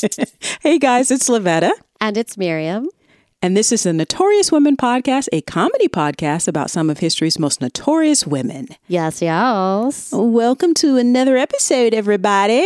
Hey guys, it's Lavetta. And it's Miriam. And this is the Notorious Women Podcast, a comedy podcast about some of history's most notorious women. Yes. Welcome to another episode, everybody.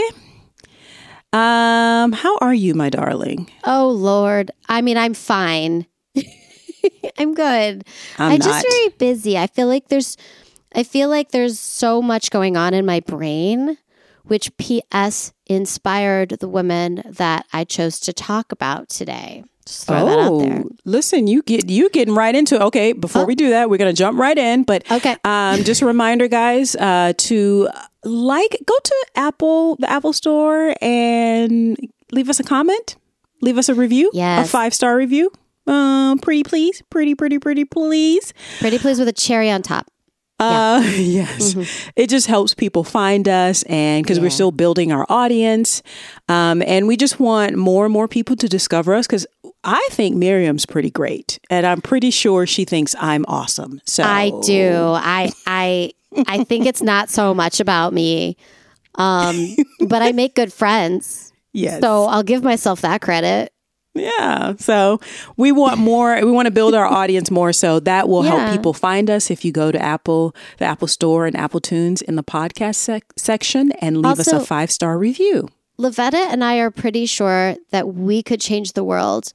How are you, my darling? Oh, Lord. I mean, I'm fine. I'm good. I'm just very busy. I feel like there's so much going on in my brain, which P.S. inspired the women that I chose to talk about today. Just throw that out there. Listen, you getting right into it. Okay, before we do that, we're going to jump right in. But okay. Just a reminder, guys, to go to the Apple Store and leave us a comment. Leave us a review. Yes. A 5-star review. Pretty please. Pretty please. Pretty please with a cherry on top. Yes. Mm-hmm. It just helps people find us, and because we're still building our audience. And we just want more and more people to discover us, because I think Miriam's pretty great, and I'm pretty sure she thinks I'm awesome. So I do. I think it's not so much about me, but I make good friends. Yes. So I'll give myself that credit. Yeah. So we want more. We want to build our audience more. So that will help people find us if you go to the Apple Store and Apple Tunes in the podcast section and leave us a 5-star review. Lavetta and I are pretty sure that we could change the world,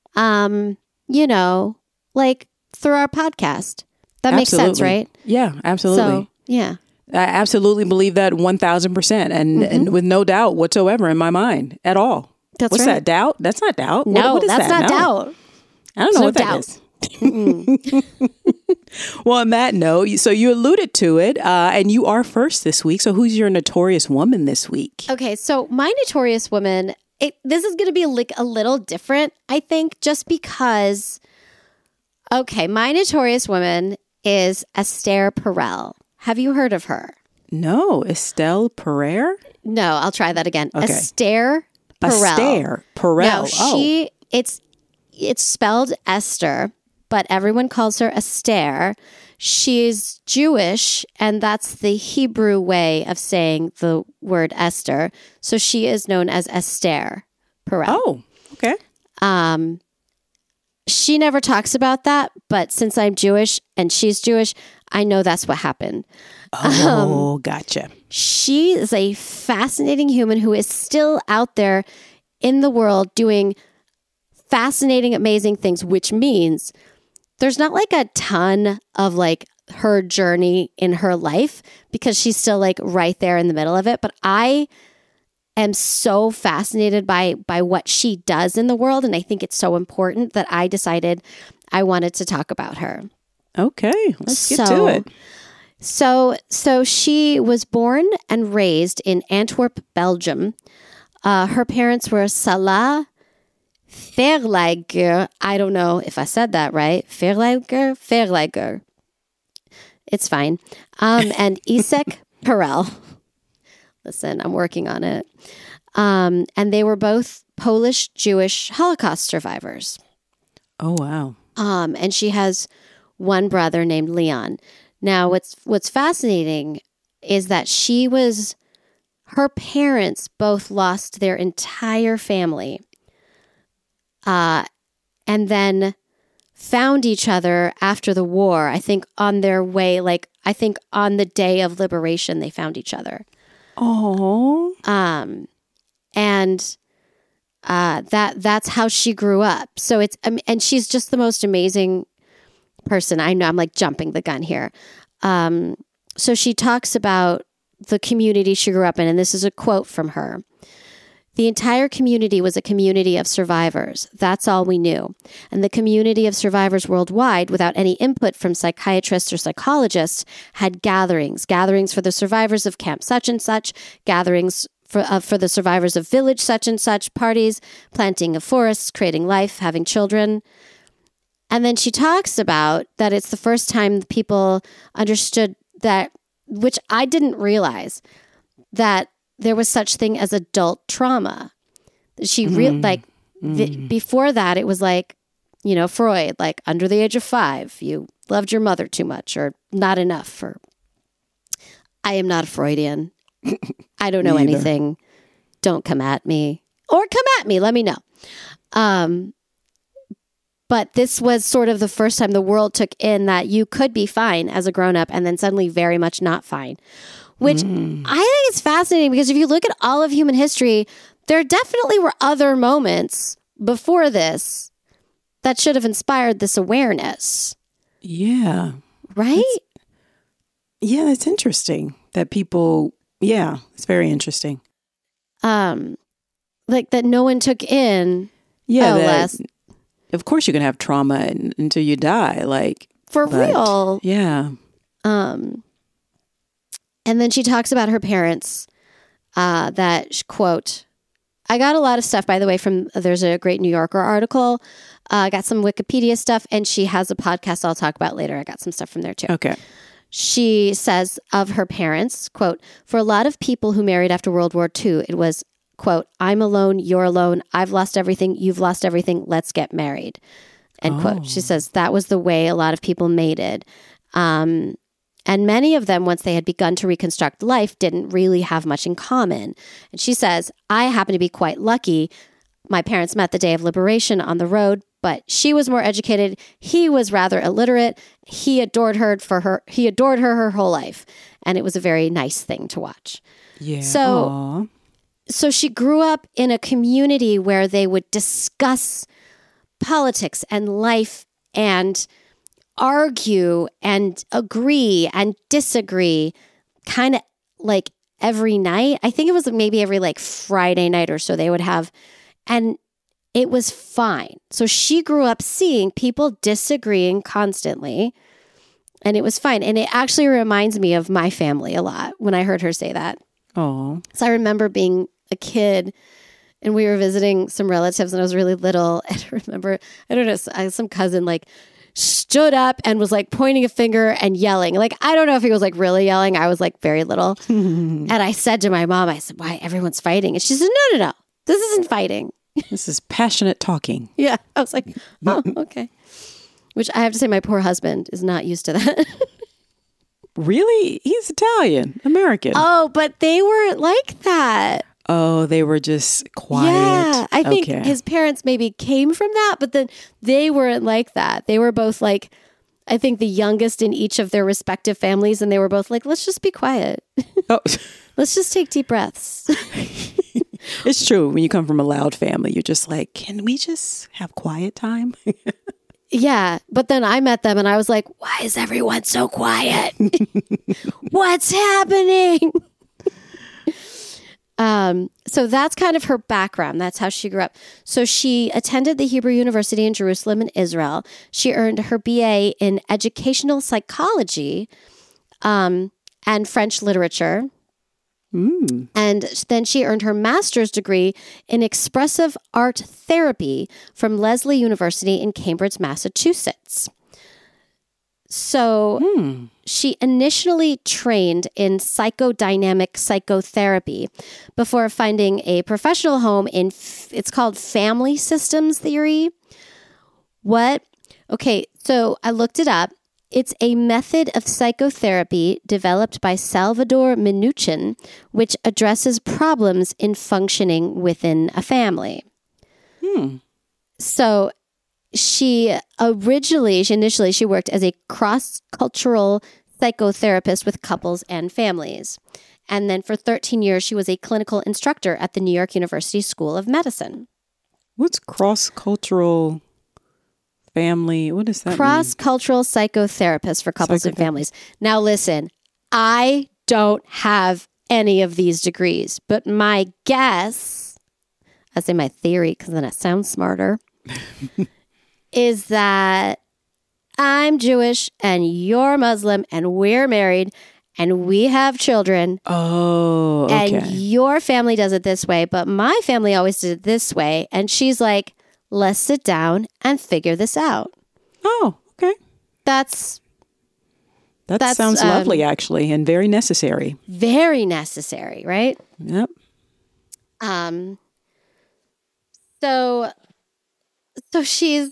like through our podcast. That makes sense, right? Yeah, absolutely. So, yeah. I absolutely believe that 1,000% and with no doubt whatsoever in my mind at all. What's that, doubt? That's not doubt. No, what is that's that? not doubt. I don't know what that is. Well, on that note, so you alluded to it, and you are first this week. So who's your notorious woman this week? Okay, so my notorious woman, this is going to be a little different, I think, just because, my notorious woman is Esther Perel. Have you heard of her? No, Estelle Perel? No, I'll try that again. Okay. Esther Perel. Esther Perel. No, it's spelled Esther, but everyone calls her Esther. She's Jewish, and that's the Hebrew way of saying the word Esther. So she is known as Esther Perel. Oh, okay. She never talks about that, but since I'm Jewish and she's Jewish, I know that's what happened. Oh, gotcha. She is a fascinating human who is still out there in the world doing fascinating, amazing things, which means there's not like a ton of like her journey in her life because she's still like right there in the middle of it. But I am so fascinated by what she does in the world. And I think it's so important that I decided I wanted to talk about her. Okay, let's get to it. So she was born and raised in Antwerp, Belgium. Her parents were Salah Verleiger. I don't know if I said that right. Verleiger. It's fine. And Isaac Perel. Listen, I'm working on it. And they were both Polish Jewish Holocaust survivors. Oh, wow. And she has one brother named Leon. Now, what's fascinating is that her parents both lost their entire family, and then found each other after the war. I think on their way, I think on the day of liberation, they found each other. Oh. And that's how she grew up. So and she's just the most amazing person. I know I'm like jumping the gun here. So she talks about the community she grew up in, and this is a quote from her. The entire community was a community of survivors. That's all we knew. And the community of survivors worldwide, without any input from psychiatrists or psychologists, had gatherings for the survivors of camp such and such, gatherings for the survivors of village such and such, parties, planting of forests, creating life, having children. And then she talks about that it's the first time people understood that, which I didn't realize, that there was such thing as adult trauma. She before that, it was like, Freud, like under the age of 5, you loved your mother too much or not enough. Or I am not a Freudian. I don't know anything. Don't come at me. or come at me. Let me know. But this was sort of the first time the world took in that you could be fine as a grown-up and then suddenly very much not fine, which I think is fascinating because if you look at all of human history, there definitely were other moments before this that should have inspired this awareness. Yeah. Right? That's interesting that people, it's very interesting. Like that no one took in. Of course you can have trauma until you die, real. Yeah. And then she talks about her parents, that, quote, I got a lot of stuff, by the way, there's a great New Yorker article. I got some Wikipedia stuff, and she has a podcast I'll talk about later. I got some stuff from there, too. Okay. She says of her parents, quote, for a lot of people who married after World War II, it was, quote, I'm alone, you're alone, I've lost everything, you've lost everything, let's get married, end quote. She says that was the way a lot of people mated. And many of them, once they had begun to reconstruct life, didn't really have much in common. And she says, I happen to be quite lucky. My parents met the day of liberation on the road, but she was more educated. He was rather illiterate. He adored her her whole life. And it was a very nice thing to watch. Yeah. So she grew up in a community where they would discuss politics and life and argue and agree and disagree kind of like every night. I think it was maybe every Friday night or so they would have, and it was fine. So she grew up seeing people disagreeing constantly, and it was fine. And it actually reminds me of my family a lot when I heard her say that. Oh. So I remember being a kid and we were visiting some relatives and I was really little. And I remember, I don't know, some cousin stood up and was pointing a finger and yelling. I don't know if he was really yelling. I was very little. And I said to my mom, I said, why everyone's fighting? And she said, no. This isn't fighting. This is passionate talking. Yeah. I was like, oh, okay. Which I have to say, my poor husband is not used to that. Really? He's Italian, American. Oh, but they weren't like that. Oh, they were just quiet. Yeah, I think his parents maybe came from that, but then they weren't like that. They were both I think the youngest in each of their respective families, and they were both let's just be quiet. Oh. Let's just take deep breaths. It's true. When you come from a loud family, you're just can we just have quiet time? Yeah, but then I met them and I was like, why is everyone so quiet? What's happening? So that's kind of her background. That's how she grew up. So she attended the Hebrew University in Jerusalem in Israel. She earned her BA in educational psychology, and French literature. And then she earned her master's degree in expressive art therapy from Lesley University in Cambridge, Massachusetts. So she initially trained in psychodynamic psychotherapy before finding a professional home in, it's called family systems theory. What? Okay, so I looked it up. It's a method of psychotherapy developed by Salvador Minuchin, which addresses problems in functioning within a family. So she initially worked as a cross-cultural psychotherapist with couples and families. And then for 13 years, she was a clinical instructor at the New York University School of Medicine. What's cross-cultural family? What does that mean? Cross-cultural psychotherapist for couples and families. Now listen, I don't have any of these degrees, but my guess, I say my theory because then it sounds smarter, is that I'm Jewish and you're Muslim and we're married and we have children. Oh, okay. And your family does it this way, but my family always did it this way. And she's like, let's sit down and figure this out. Oh, okay. That sounds lovely, actually, and very necessary. Very necessary, right? Yep. So she's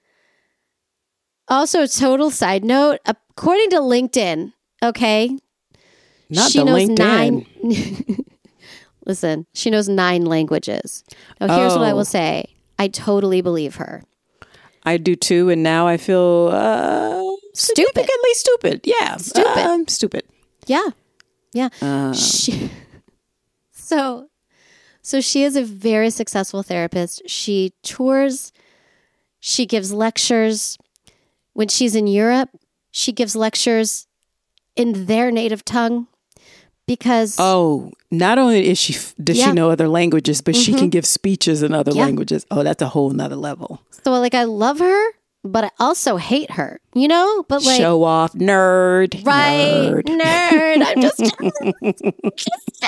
also, total side note, according to LinkedIn, okay? Not she the knows LinkedIn. Listen, she knows 9 languages. Now, here's what I will say. I totally believe her. I do too, and now I feel significantly stupid. Yeah, stupid. Yeah. So she is a very successful therapist. She tours. She gives lectures. When she's in Europe, she gives lectures in their native tongue because... not only does she know other languages, but she can give speeches in other languages. Oh, that's a whole nother level. So I love her, but I also hate her, But show off, nerd. Right, nerd. I'm just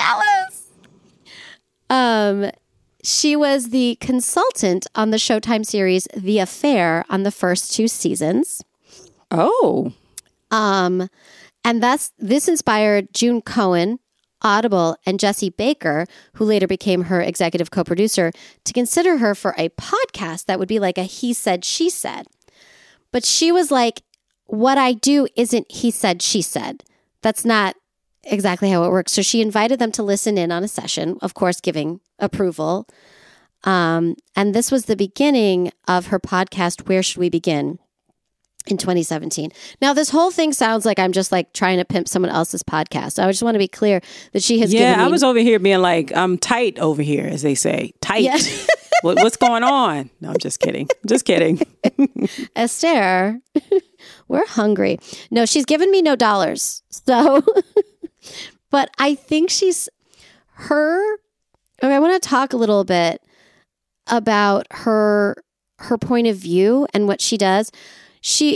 jealous. She was the consultant on the Showtime series The Affair on the first 2 seasons. Oh. And this inspired June Cohen, Audible, and Jesse Baker, who later became her executive co-producer, to consider her for a podcast that would be like a He Said, She Said. But she was like, what I do isn't He Said, She Said. That's not exactly how it works. So she invited them to listen in on a session, of course, giving approval. And this was the beginning of her podcast, Where Should We Begin? In 2017. Now, this whole thing sounds like I'm just trying to pimp someone else's podcast. I just want to be clear that she has given me... I was over here being like, I'm tight over here, as they say. Tight. Yeah. What's going on? No, I'm just kidding. Just kidding. Esther, we're hungry. No, she's given me no dollars. So, but I think she's her... Okay, I want to talk a little bit about her point of view and what she does. She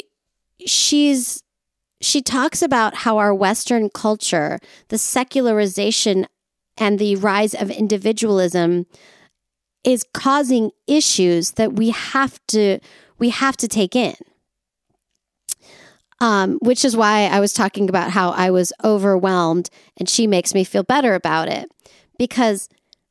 talks about how our Western culture, the secularization and the rise of individualism is causing issues that we have to take in. Which is why I was talking about how I was overwhelmed, and she makes me feel better about it, because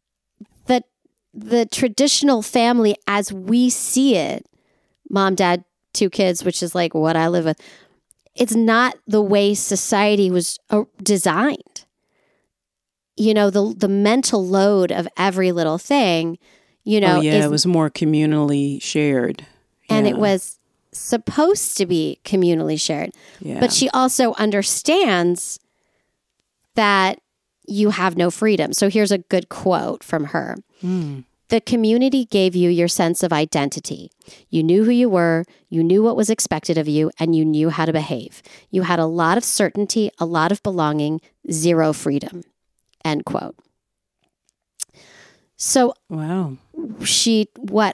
the traditional family as we see it, mom, dad, 2 kids, which is what I live with, it's not the way society was designed. The mental load of every little thing, it was more communally shared. And it was supposed to be communally shared. Yeah. But she also understands that you have no freedom. So here's a good quote from her. The community gave you your sense of identity. You knew who you were, you knew what was expected of you, and you knew how to behave. You had a lot of certainty, a lot of belonging, 0 freedom. End quote. So wow. She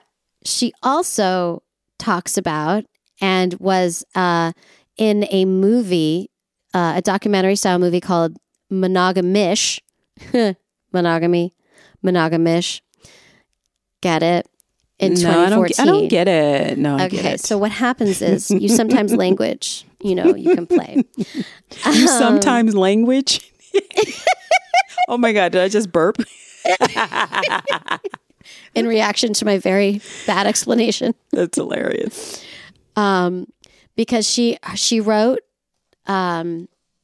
also talks about and was in a movie, a documentary style movie called Monogamish. Monogamish. Get it? In 2014. I don't get it. No, I get it. So what happens is you sometimes language, you can play. You sometimes language? Oh my God, did I just burp? In reaction to my very bad explanation. That's hilarious. Because she wrote 2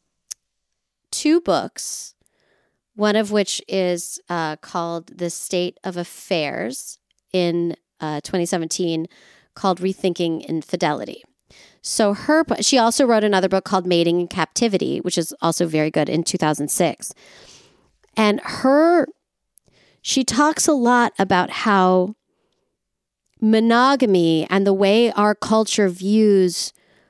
books, one of which is called The State of Affairs in 2017, called Rethinking Infidelity. So she also wrote another book called Mating in Captivity, which is also very good, in 2006. And she talks a lot about how monogamy and the way our culture views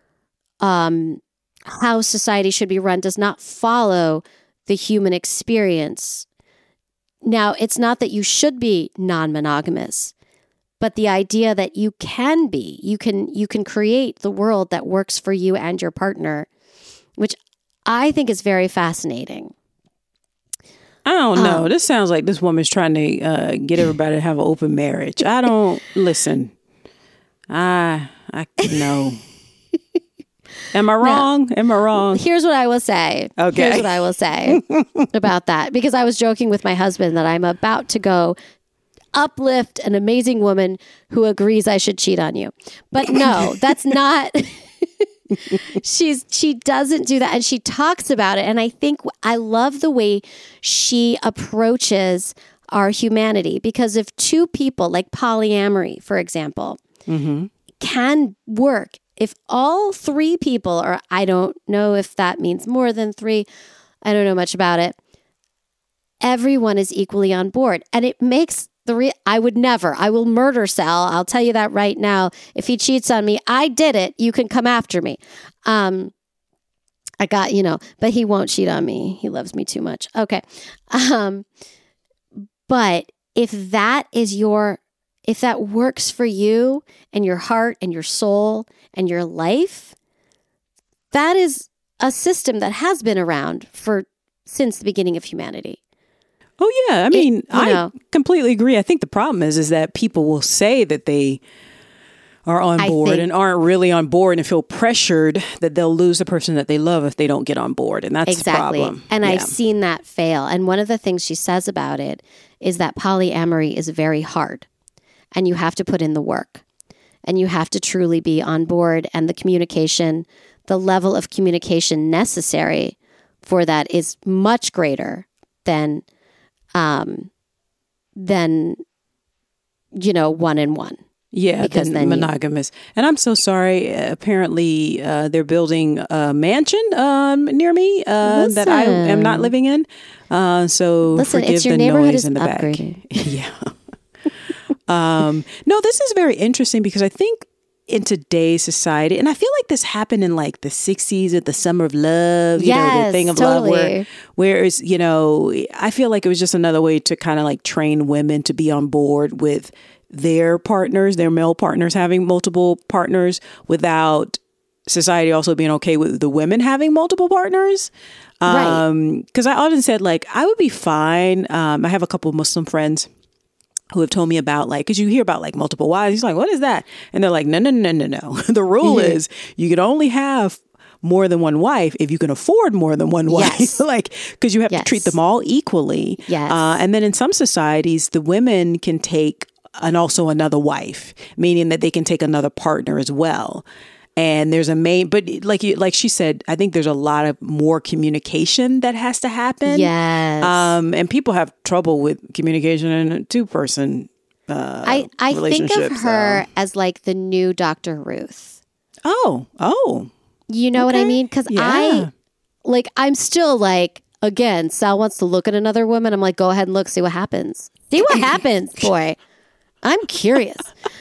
how society should be run does not follow the human experience. Now, it's not that you should be non-monogamous, but the idea that you can be, you can create the world that works for you and your partner, which I think is very fascinating. I don't know. This sounds like this woman's trying to get everybody to have an open marriage. I don't listen. I know. Am I wrong? Am I wrong? Here's what I will say. Okay. Here's what I will say about that. Because I was joking with my husband that I'm about to go uplift an amazing woman who agrees I should cheat on you. But no, that's not... She doesn't do that. And she talks about it. And I think I love the way she approaches our humanity, because if two people, like polyamory, for example, can work, if all three people, or I don't know if that means more than three, I don't know much about it, everyone is equally on board. And it makes I will murder Sal. I'll tell you that right now. If he cheats on me, I did it. You can come after me. I got, but he won't cheat on me. He loves me too much. Okay. But if that works for you and your heart and your soul and your life, that is a system that has been around since the beginning of humanity. Oh, yeah. I mean, I completely agree. I think the problem is that people will say that they are on board and aren't really on board and feel pressured that they'll lose the person that they love if they don't get on board. And that's the problem. And I've seen that fail. And one of the things she says about it is that polyamory is very hard and you have to put in the work and you have to truly be on board, and the level of communication necessary for that is much greater than one-on-one. Yeah, because then monogamous. And I'm so sorry. Apparently, they're building a mansion near me that I am not living in. So forgive the noise in the back. Yeah. No, this is very interesting because I think in today's society, and I feel like this happened in like the 60s at the Summer of Love, the thing of love, where it's, I feel like it was just another way to kind of like train women to be on board with their male partners having multiple partners without society also being okay with the women having multiple partners. Because I often said, like, I would be fine. I have a couple of Muslim friends who have told me about, like, because you hear about like multiple wives. He's like, what is that? And they're like, no. The rule is you can only have more than one wife if you can afford more than one wife. Yes. Like, because you have to treat them all equally. Yes. And then in some societies, the women can take also another wife, meaning that they can take another partner as well. And there's but like she said, I think there's a lot of more communication that has to happen. Yes. And people have trouble with communication in a two-person I think of her as like the new Dr. Ruth. Oh. You know what I mean? Because I'm still like, again, Sal wants to look at another woman. I'm like, go ahead and look, see what happens. See what happens, boy. I'm curious.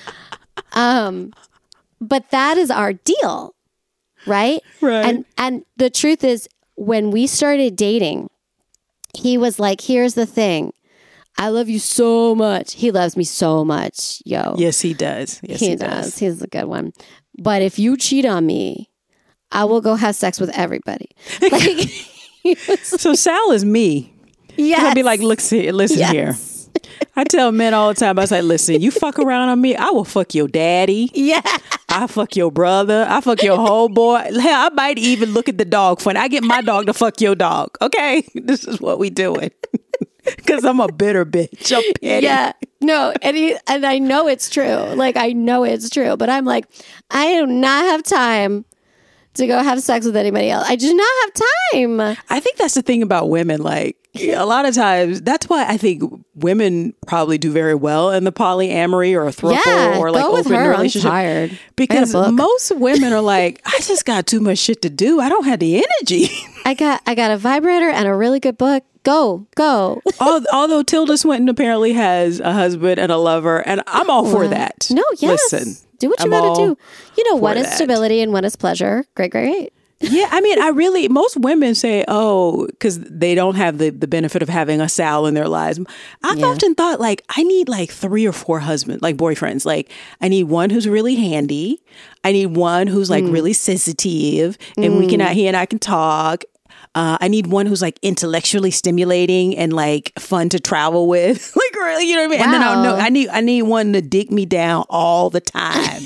But that is our deal, right? Right. And the truth is, when we started dating, he was like, here's the thing. I love you so much. He loves me so much, yo. Yes, he does. Yes, he does. He's a good one. But if you cheat on me, I will go have sex with everybody. Like, so Sal is me. Yes. I'll be like, listen here. I tell men all the time, I was like, listen, you fuck around on me, I will fuck your daddy. Yeah. I fuck your brother. I fuck your whole boy. Hell, I might even look at the dog funny. I get my dog to fuck your dog. Okay? This is what we doing. Because I'm a bitter bitch. I'm petty. Yeah. No, and I know it's true. Like, I know it's true. But I'm like, I do not have time to go have sex with anybody else. I do not have time. I think that's the thing about women. Like, a lot of times, that's why I think women probably do very well in the polyamory or a throuple or like open relationship. I'm tired. Because most women are like, I just got too much shit to do. I don't have the energy. I got a vibrator and a really good book. Go. Although Tilda Swinton apparently has a husband and a lover, and I'm all for that. No, yes. Listen, do what you got to do. You know, one is stability and one is pleasure. Great. Yeah, I mean, most women say, because they don't have the benefit of having a Sal in their lives. I've often thought, like, I need like 3 or 4 husbands, like boyfriends. Like, I need one who's really handy. I need one who's like really sensitive, and he and I can talk. I need one who's like intellectually stimulating and like fun to travel with. Like, really, you know what I mean? Wow. And then I need one to dick me down all the time.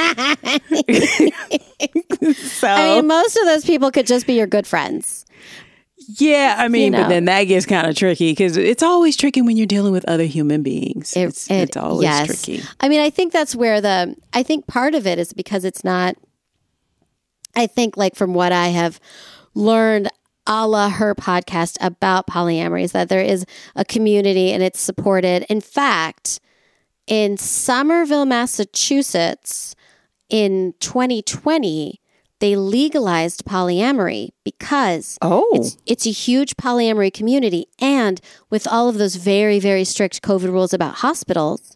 So, I mean, most of those people could just be your good friends. Yeah, I mean, but then that gets kind of tricky because it's always tricky when you're dealing with other human beings. It's always tricky. I mean, I think that's where I think part of it is because it's not, I think like from what I have learned, a la her podcast about polyamory, is that there is a community and it's supported. In fact, in Somerville, Massachusetts, in 2020, they legalized polyamory because it's a huge polyamory community. And with all of those very, very strict COVID rules about hospitals,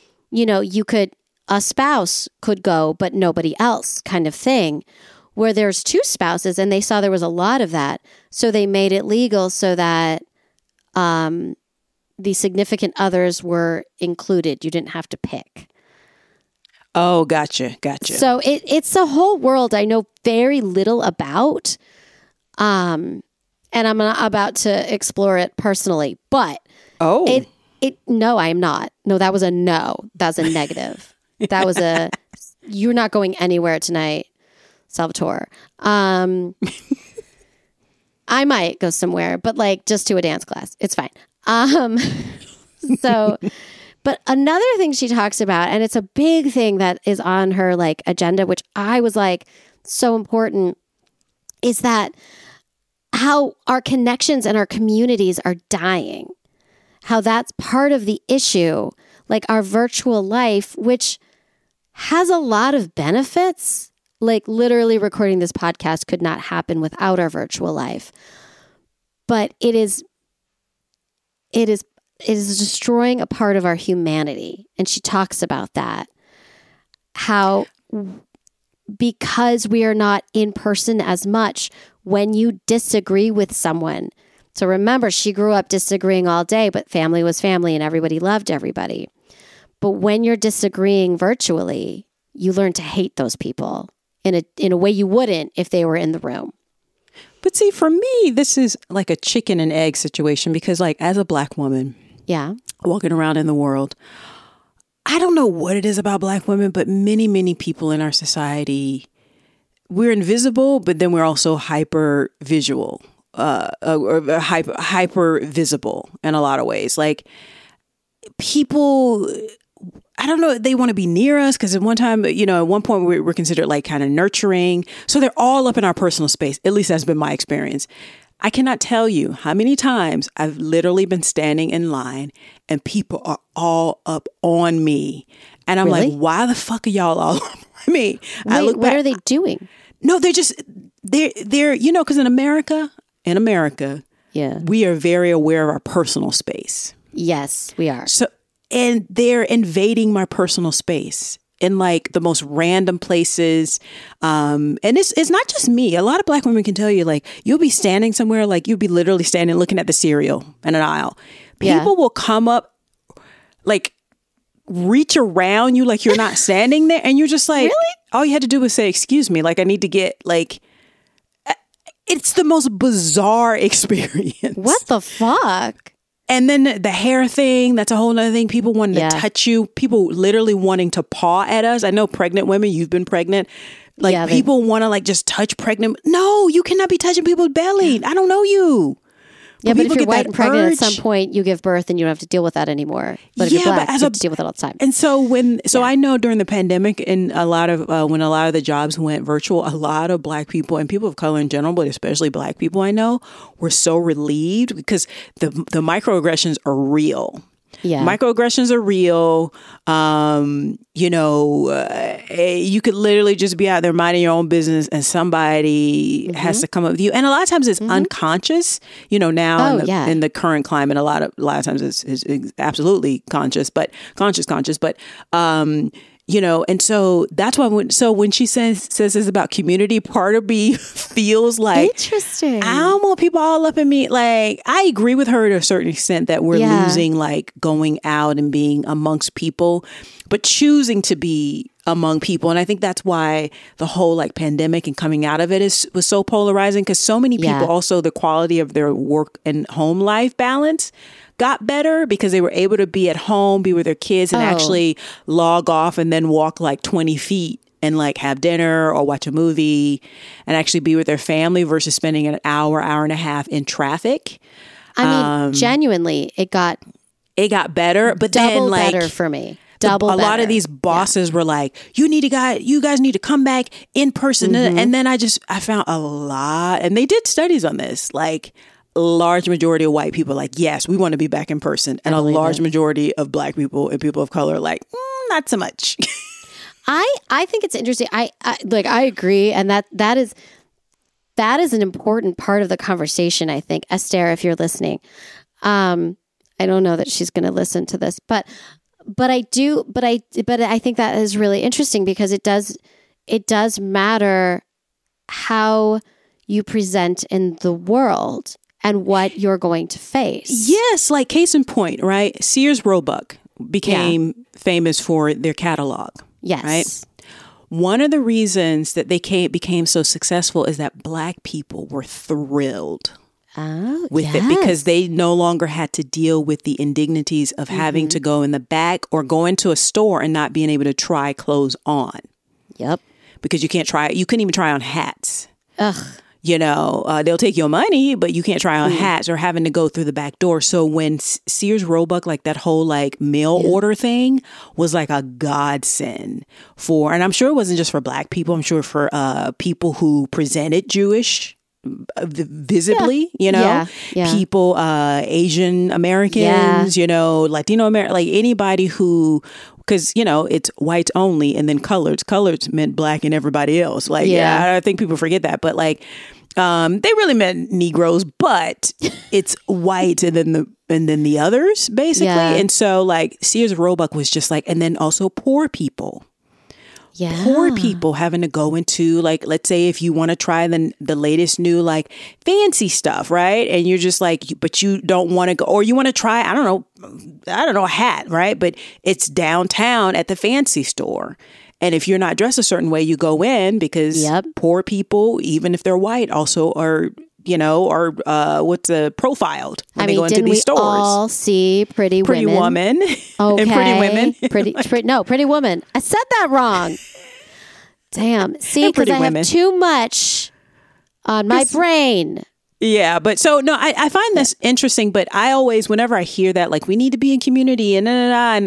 a spouse could go, but nobody else kind of thing, where there's two spouses, and they saw there was a lot of that. So they made it legal so that the significant others were included. You didn't have to pick. Oh, gotcha. So it's a whole world I know very little about. And I'm not about to explore it personally. But no, I am not. No, that was a no. That was a negative. That was you're not going anywhere tonight, Salvatore. I might go somewhere, but just to a dance class. It's fine. But another thing she talks about, and it's a big thing that is on her agenda, which I was so important, is that how our connections and our communities are dying. How that's part of the issue, our virtual life, which has a lot of benefits. Literally recording this podcast could not happen without our virtual life. But it is destroying a part of our humanity. And she talks about that. How because we are not in person as much, when you disagree with someone. So remember, she grew up disagreeing all day, but family was family and everybody loved everybody. But when you're disagreeing virtually, you learn to hate those people in a way you wouldn't if they were in the room. But see, for me, this is like a chicken and egg situation because as a Black woman, walking around in the world, I don't know what it is about Black women, but many, many people in our society, we're invisible, but then we're also hyper visual, or hyper visible in a lot of ways. People, I don't know, they want to be near us because at one point we were considered kind of nurturing. So they're all up in our personal space. At least that's been my experience. I cannot tell you how many times I've literally been standing in line and people are all up on me. And I'm Really? why the fuck are y'all all on me? Wait, what are they doing? No, they're because in America, we are very aware of our personal space. Yes, we are. So, and they're invading my personal space in the most random places. And it's not just me. A lot of Black women can tell you, you'll be standing somewhere, you'll be literally standing looking at the cereal in an aisle. People will come up, reach around you you're not standing there. And you're just really? All you had to do was say, excuse me, I need to get it's the most bizarre experience. What the fuck? And then the hair thing, that's a whole nother thing. People wanting to touch you. People literally wanting to paw at us. I know pregnant women, you've been pregnant. People want to just touch pregnant. No, you cannot be touching people's belly. I don't know you. But if you're white and pregnant at some point, you give birth and you don't have to deal with that anymore. But if you're Black, you have to deal with it all the time. And so I know during the pandemic and when a lot of the jobs went virtual, a lot of Black people and people of color in general, but especially Black people I know, were so relieved because the microaggressions are real. Yeah. Microaggressions are real. You could literally just be out there minding your own business and somebody has to come up with you. And a lot of times it's unconscious, now in the current climate, a lot of times it's absolutely conscious, but and so that's why when she says this about community, part of me feels interesting. I don't want people all up in me. I agree with her to a certain extent that we're losing going out and being amongst people, but choosing to be among people. And I think that's why the whole pandemic and coming out of it was so polarizing because so many people also the quality of their work and home life balance got better because they were able to be at home, be with their kids and actually log off and then walk 20 feet and have dinner or watch a movie and actually be with their family versus spending an hour and a half in traffic. I mean, genuinely, it got better, but double then better for me. double a lot of better. these bosses were like, you guys need to come back in person. And then I found a lot, and they did studies on this, like large majority of white people like, yes, we want to be back in person. And a large majority of Black people and people of color like, not so much. I think it's interesting. I agree. And that is an important part of the conversation, I think. Esther, if you're listening, I don't know that she's going to listen to this, but I think that is really interesting because it does matter how you present in the world and what you're going to face. Yes, like case in point, right? Sears Roebuck became famous for their catalog. Yes. Right? One of the reasons that they became so successful is that Black people were thrilled with it because they no longer had to deal with the indignities of having to go in the back or go into a store and not being able to try clothes on. Yep. Because you couldn't even try on hats. Ugh. You know, they'll take your money, but you can't try on hats or having to go through the back door. So when Sears Roebuck, like that whole like mail order thing was like a godsend for, and I'm sure it wasn't just for Black people. I'm sure for people who presented Jewish visibly, you know, people, Asian Americans, you know, Latino American, like anybody who, because, you know, it's whites only and then coloreds. Coloreds meant Black and everybody else. Like, I think people forget that. But like, they really meant Negroes, but it's white and then the others, basically. Yeah. And so like Sears Roebuck was just like, and then also poor people. Yeah. Poor people having to go into, like, let's say if you want to try the latest new like fancy stuff, right? And you're just like, but you don't want to go, or you want to try, I don't know, a hat, right? But it's downtown at the fancy store. And if you're not dressed a certain way, you go in because poor people, even if they're white, also are, you know, profiled when they go into these stores. All see Pretty Woman. Okay. And Pretty Women. Pretty Woman. I said that wrong. Damn. See, because I have too much on my brain. Yeah, but so no, I find this interesting, but I always, whenever I hear that, like we need to be in community and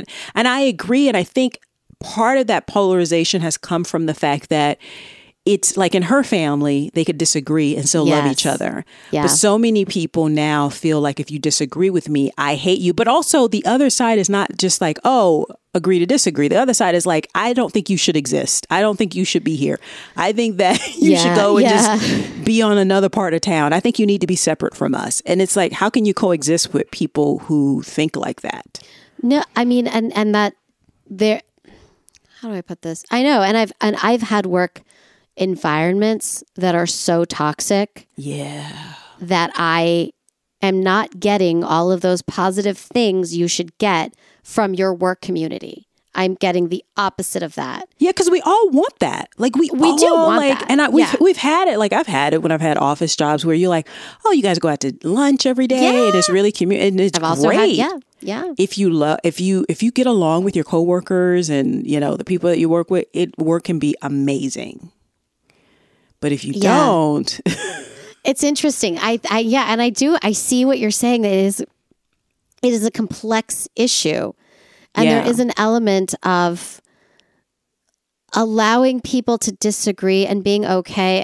I agree, and I think part of that polarization has come from the fact that it's like in her family, they could disagree and still love each other. Yeah. But so many people now feel like if you disagree with me, I hate you. But also the other side is not just like, oh, agree to disagree. The other side is like, I don't think you should exist. I don't think you should be here. I think that you should go and just be on another part of town. I think you need to be separate from us. And it's like, how can you coexist with people who think like that? No, I mean, and that there, how do I put this? I know. And I've had work environments that are so toxic that I am not getting all of those positive things you should get from your work community. I'm getting the opposite of that. Yeah, because we all want that. Like we do want like, that. And we've had it. Like I've had it when I've had office jobs where you're like, oh, you guys go out to lunch every day, and it's really and it's great. Yeah. If you get along with your coworkers and you know the people that you work with, work can be amazing. But if you don't, it's interesting. I see what you're saying. That it is a complex issue. And there is an element of allowing people to disagree and being okay.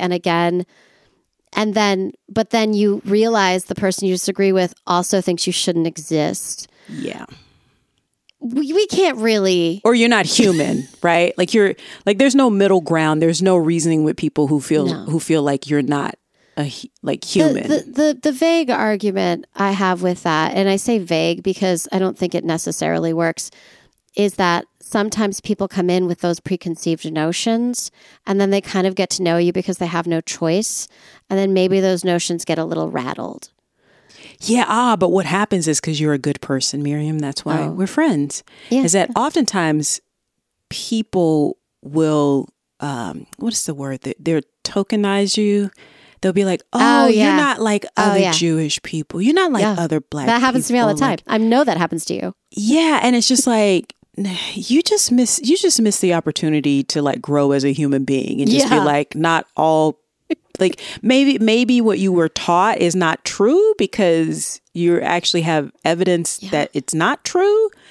But then you realize the person you disagree with also thinks you shouldn't exist. Yeah. We can't really, or you're not human, right? Like there's no middle ground. There's no reasoning with people who feel like you're not human. The vague argument I have with that, and I say vague because I don't think it necessarily works, is that sometimes people come in with those preconceived notions and then they kind of get to know you because they have no choice. And then maybe those notions get a little rattled. Yeah, but what happens is because you're a good person, Miriam, that's why we're friends, is that oftentimes people will, what is the word? They'll tokenize you. They'll be like, you're not like other Jewish people. You're not like other Black people. That happens to me all the time. I know that happens to you. Yeah, and it's just like, you just miss the opportunity to like grow as a human being and just be like, not all. Like maybe what you were taught is not true because you actually have evidence that it's not true.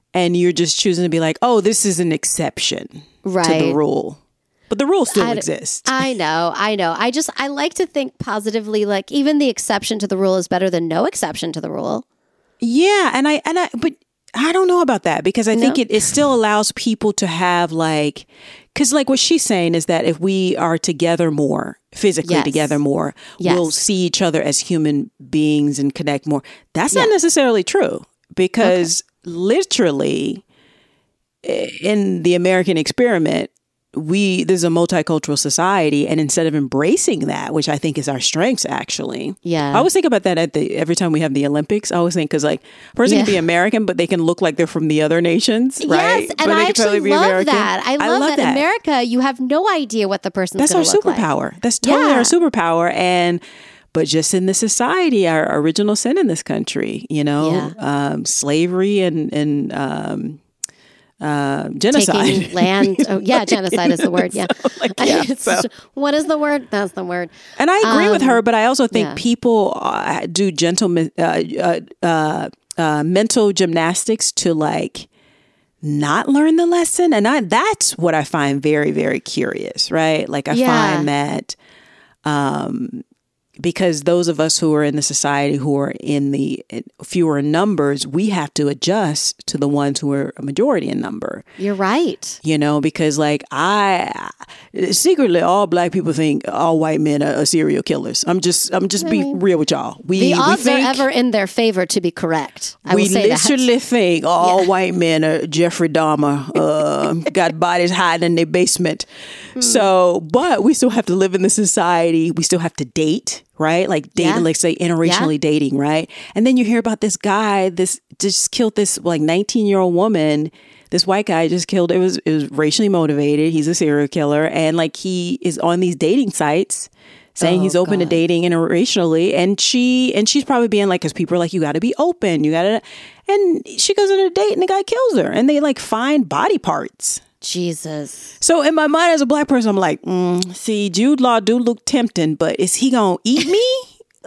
and you're just choosing to be like, oh, this is an exception to the rule. But the rule still exists. I know. I like to think positively, like even the exception to the rule is better than no exception to the rule. Yeah. But I don't know about that, because I think it still allows people to have like, because like what she's saying is that if we are together more, physically together more, we'll see each other as human beings and connect more. That's not necessarily true, because literally in the American experiment, this is a multicultural society, and instead of embracing that, which I think is our strengths, actually. Yeah. I always think about that every time we have the Olympics. I always think, because like a person can be American, but they can look like they're from the other nations, right? Yes, and I actually love that. I love that. America, you have no idea what the person's going to look like. That's our superpower. That's totally our superpower. But just in the society, our original sin in this country, slavery and genocide. Taking land. Genocide is the word. Yeah. What is the word? That's the word. And I agree with her, but I also think people do mental gymnastics to like not learn the lesson. And that's what I find very, very curious, right? Like I find that because those of us who are in the society who are in the fewer numbers, we have to adjust to the ones who are a majority in number. You're right. Because like secretly all black people think all white men are serial killers. I'm just being real with y'all. The odds are ever in their favor to be correct. We literally think all white men are Jeffrey Dahmer, got bodies hiding in their basement. So, but we still have to live in the society. We still have to date. Right? Like dating, like say interracially dating, right? And then you hear about this guy, this just killed this like 19-year-old woman. This white guy just killed, it was racially motivated. He's a serial killer. And like he is on these dating sites saying he's open to dating interracially. And she's probably being like, because people are like, you got to be open. And she goes on a date and the guy kills her. And they like find body parts. Jesus. So in my mind as a black person, I'm like, see, Jude Law do look tempting, but is he gonna eat me?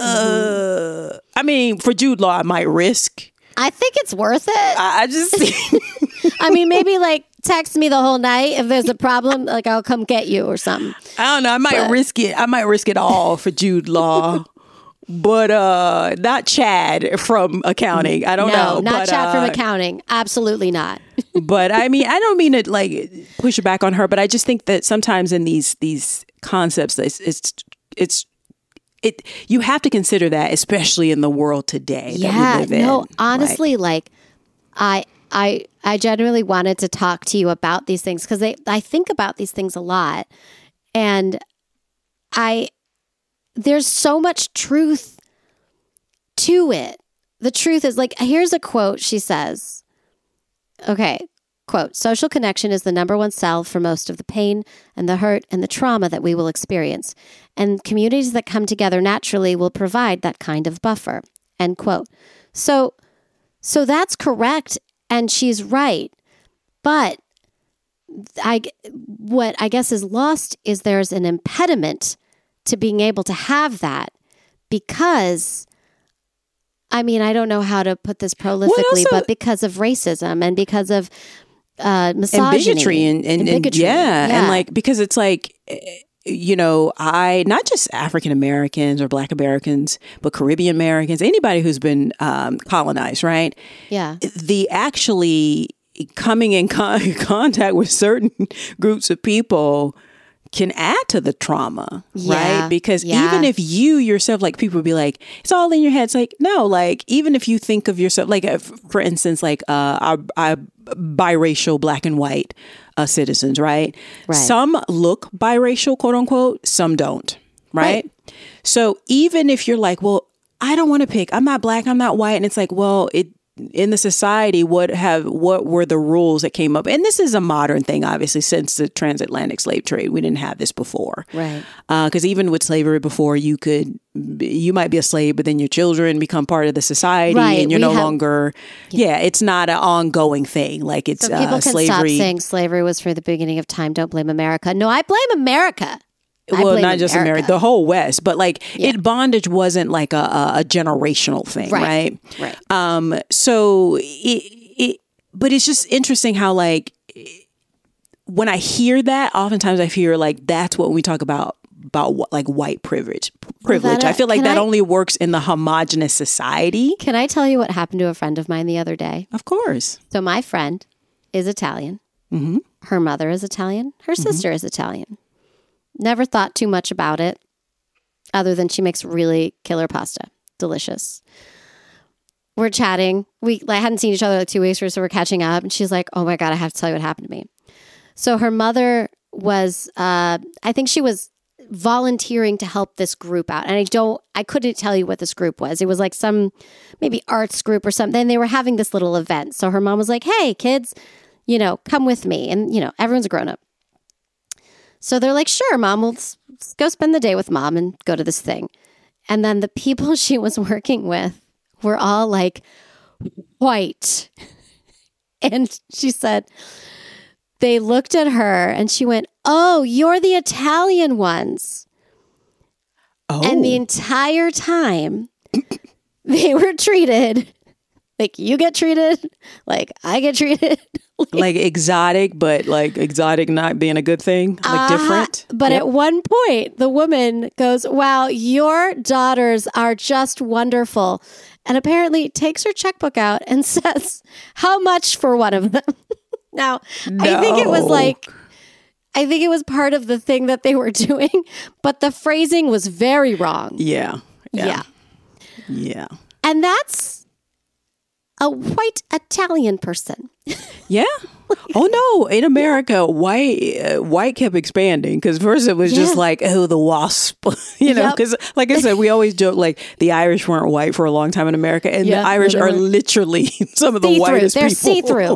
I mean, for Jude Law, I might risk. I think it's worth it. I just, I mean, maybe like text me the whole night if there's a problem. Like I'll come get you or something. I don't know. I might risk it. I might risk it all for Jude Law. But not Chad from accounting. I don't know. Not Chad from accounting. Absolutely not. But I mean, I don't mean to like push it back on her, but I just think that sometimes in these concepts, you have to consider that, especially in the world today that we live in. No, honestly, like I genuinely wanted to talk to you about these things because I think about these things a lot, and there's so much truth to it. The truth is, like, here's a quote. She says, okay, quote, social connection is the number one salve for most of the pain and the hurt and the trauma that we will experience. And communities that come together naturally will provide that kind of buffer, end quote. So that's correct. And she's right. But what I guess is lost is there's an impediment to being able to have that, because I mean, I don't know how to put this prolifically, but because of racism and because of misogyny and bigotry and bigotry. And like, because it's like, not just African Americans or Black Americans, but Caribbean Americans, anybody who's been colonized, right? Yeah. The actually coming in contact with certain groups of people can add to the trauma, right? Because even if you yourself, like people would be like, it's all in your head. It's like, no, like even if you think of yourself, like for instance, like our biracial Black and white citizens, right? Some look biracial, quote unquote, some don't, right? So even if you're like, well, I don't want to pick, I'm not Black, I'm not white. And it's like, well, in the society, what were the rules that came up? And this is a modern thing, obviously, since the transatlantic slave trade. We didn't have this before. Right. Because even with slavery before, you might be a slave, but then your children become part of the society and you're no longer, it's not an ongoing thing. Like it's so people can slavery. Stop saying slavery was for the beginning of time. Don't blame America. No, I blame America. Well, not just America, the whole West, but like bondage wasn't like a generational thing, right? Right. So but it's just interesting how like when I hear that, oftentimes I hear like that's what we talk about like white privilege. I feel like that only works in the homogenous society. Can I tell you what happened to a friend of mine the other day? Of course. So my friend is Italian. Mm-hmm. Her mother is Italian. Her sister is Italian. Never thought too much about it other than she makes really killer pasta. Delicious. We're chatting. I hadn't seen each other like 2 weeks, so we're catching up. And she's like, oh my God, I have to tell you what happened to me. So her mother was, I think she was volunteering to help this group out. And I couldn't tell you what this group was. It was like some maybe arts group or something. They were having this little event. So her mom was like, hey, kids, come with me. And, everyone's a grown up. So they're like, sure, Mom, let's go spend the day with Mom and go to this thing. And then the people she was working with were all like white. And she said, they looked at her and she went, oh, you're the Italian ones. Oh. And the entire time they were treated like you get treated, like I get treated. Like exotic, but like exotic not being a good thing, like different. But at one point, the woman goes, wow, your daughters are just wonderful. And apparently takes her checkbook out and says, how much for one of them? Now, no. I think it was part of the thing that they were doing, but the phrasing was very wrong. Yeah. And that's a white Italian person. Yeah. Oh no! In America, white kept expanding because first it was just like, oh, the WASP, because like I said, we always joke like the Irish weren't white for a long time in America, and the Irish are literally some of the whitest people. They're see-through.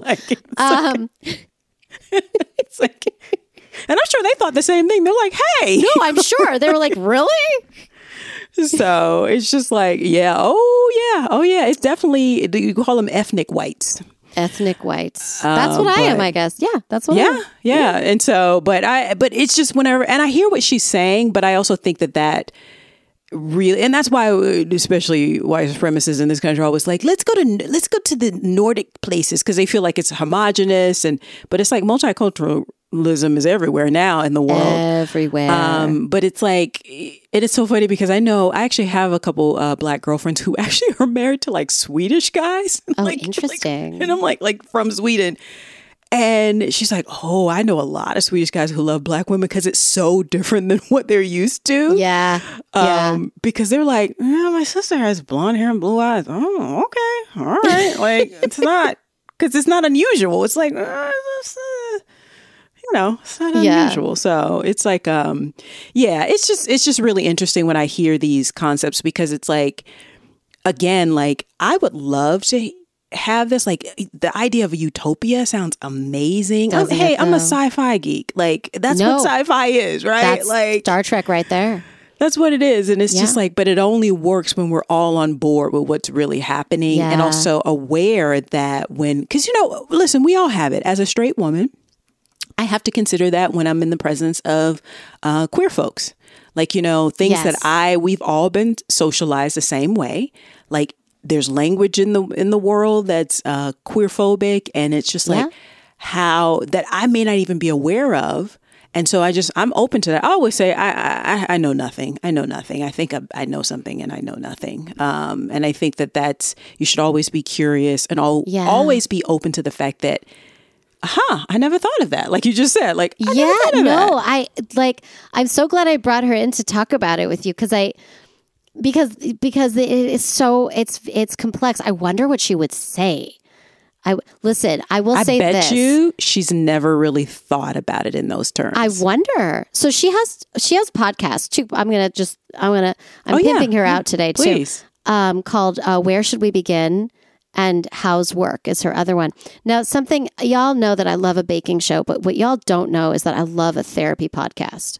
It's like, and I'm sure they thought the same thing. They're like, hey, no, I'm sure they were like, really? So it's just like, it's definitely, you call them ethnic whites. Ethnic whites. That's what I am, I guess. Yeah, that's what I am. Yeah. And so, but it's just whenever, and I hear what she's saying, but I also think that really, and that's why, especially white supremacists in this country are always like, let's go to the Nordic places because they feel like it's homogenous, but it's like multiculturalism is everywhere now in the world. Everywhere. But it's like, it is so funny because I actually have a couple black girlfriends who actually are married to like Swedish guys. Oh, interesting. And I'm like from Sweden. And she's like, oh, I know a lot of Swedish guys who love black women because it's so different than what they're used to. Yeah. Because they're like, my sister has blonde hair and blue eyes. Oh, okay. All right. Like, it's not, because it's not unusual. It's like, it's not unusual. So it's like, it's just really interesting when I hear these concepts because it's like, again, like I would love to have this, like the idea of a utopia sounds amazing. I'm a sci-fi geek. Like that's what sci-fi is, right? That's like Star Trek right there. That's what it is. And it's just like, but it only works when we're all on board with what's really happening and also aware that because, listen, we all have it. As a straight woman, I have to consider that when I'm in the presence of queer folks. Like, things that we've all been socialized the same way. Like there's language in the world that's queerphobic, and it's just like how that I may not even be aware of. And so I'm open to that. I always say, I know nothing. I know nothing. I think I know something and I know nothing. And I think that you should always be curious and always be open to the fact that, I never thought of that. Like you just said, like, I'm so glad I brought her in to talk about it with you because it is so, it's complex. I wonder what she would say. I will say this. I bet you she's never really thought about it in those terms. I wonder. So she has podcasts too. I'm pimping her out today too. Please. Called Where Should We Begin? And How's Work is her other one. Now, something y'all know that I love a baking show, but what y'all don't know is that I love a therapy podcast.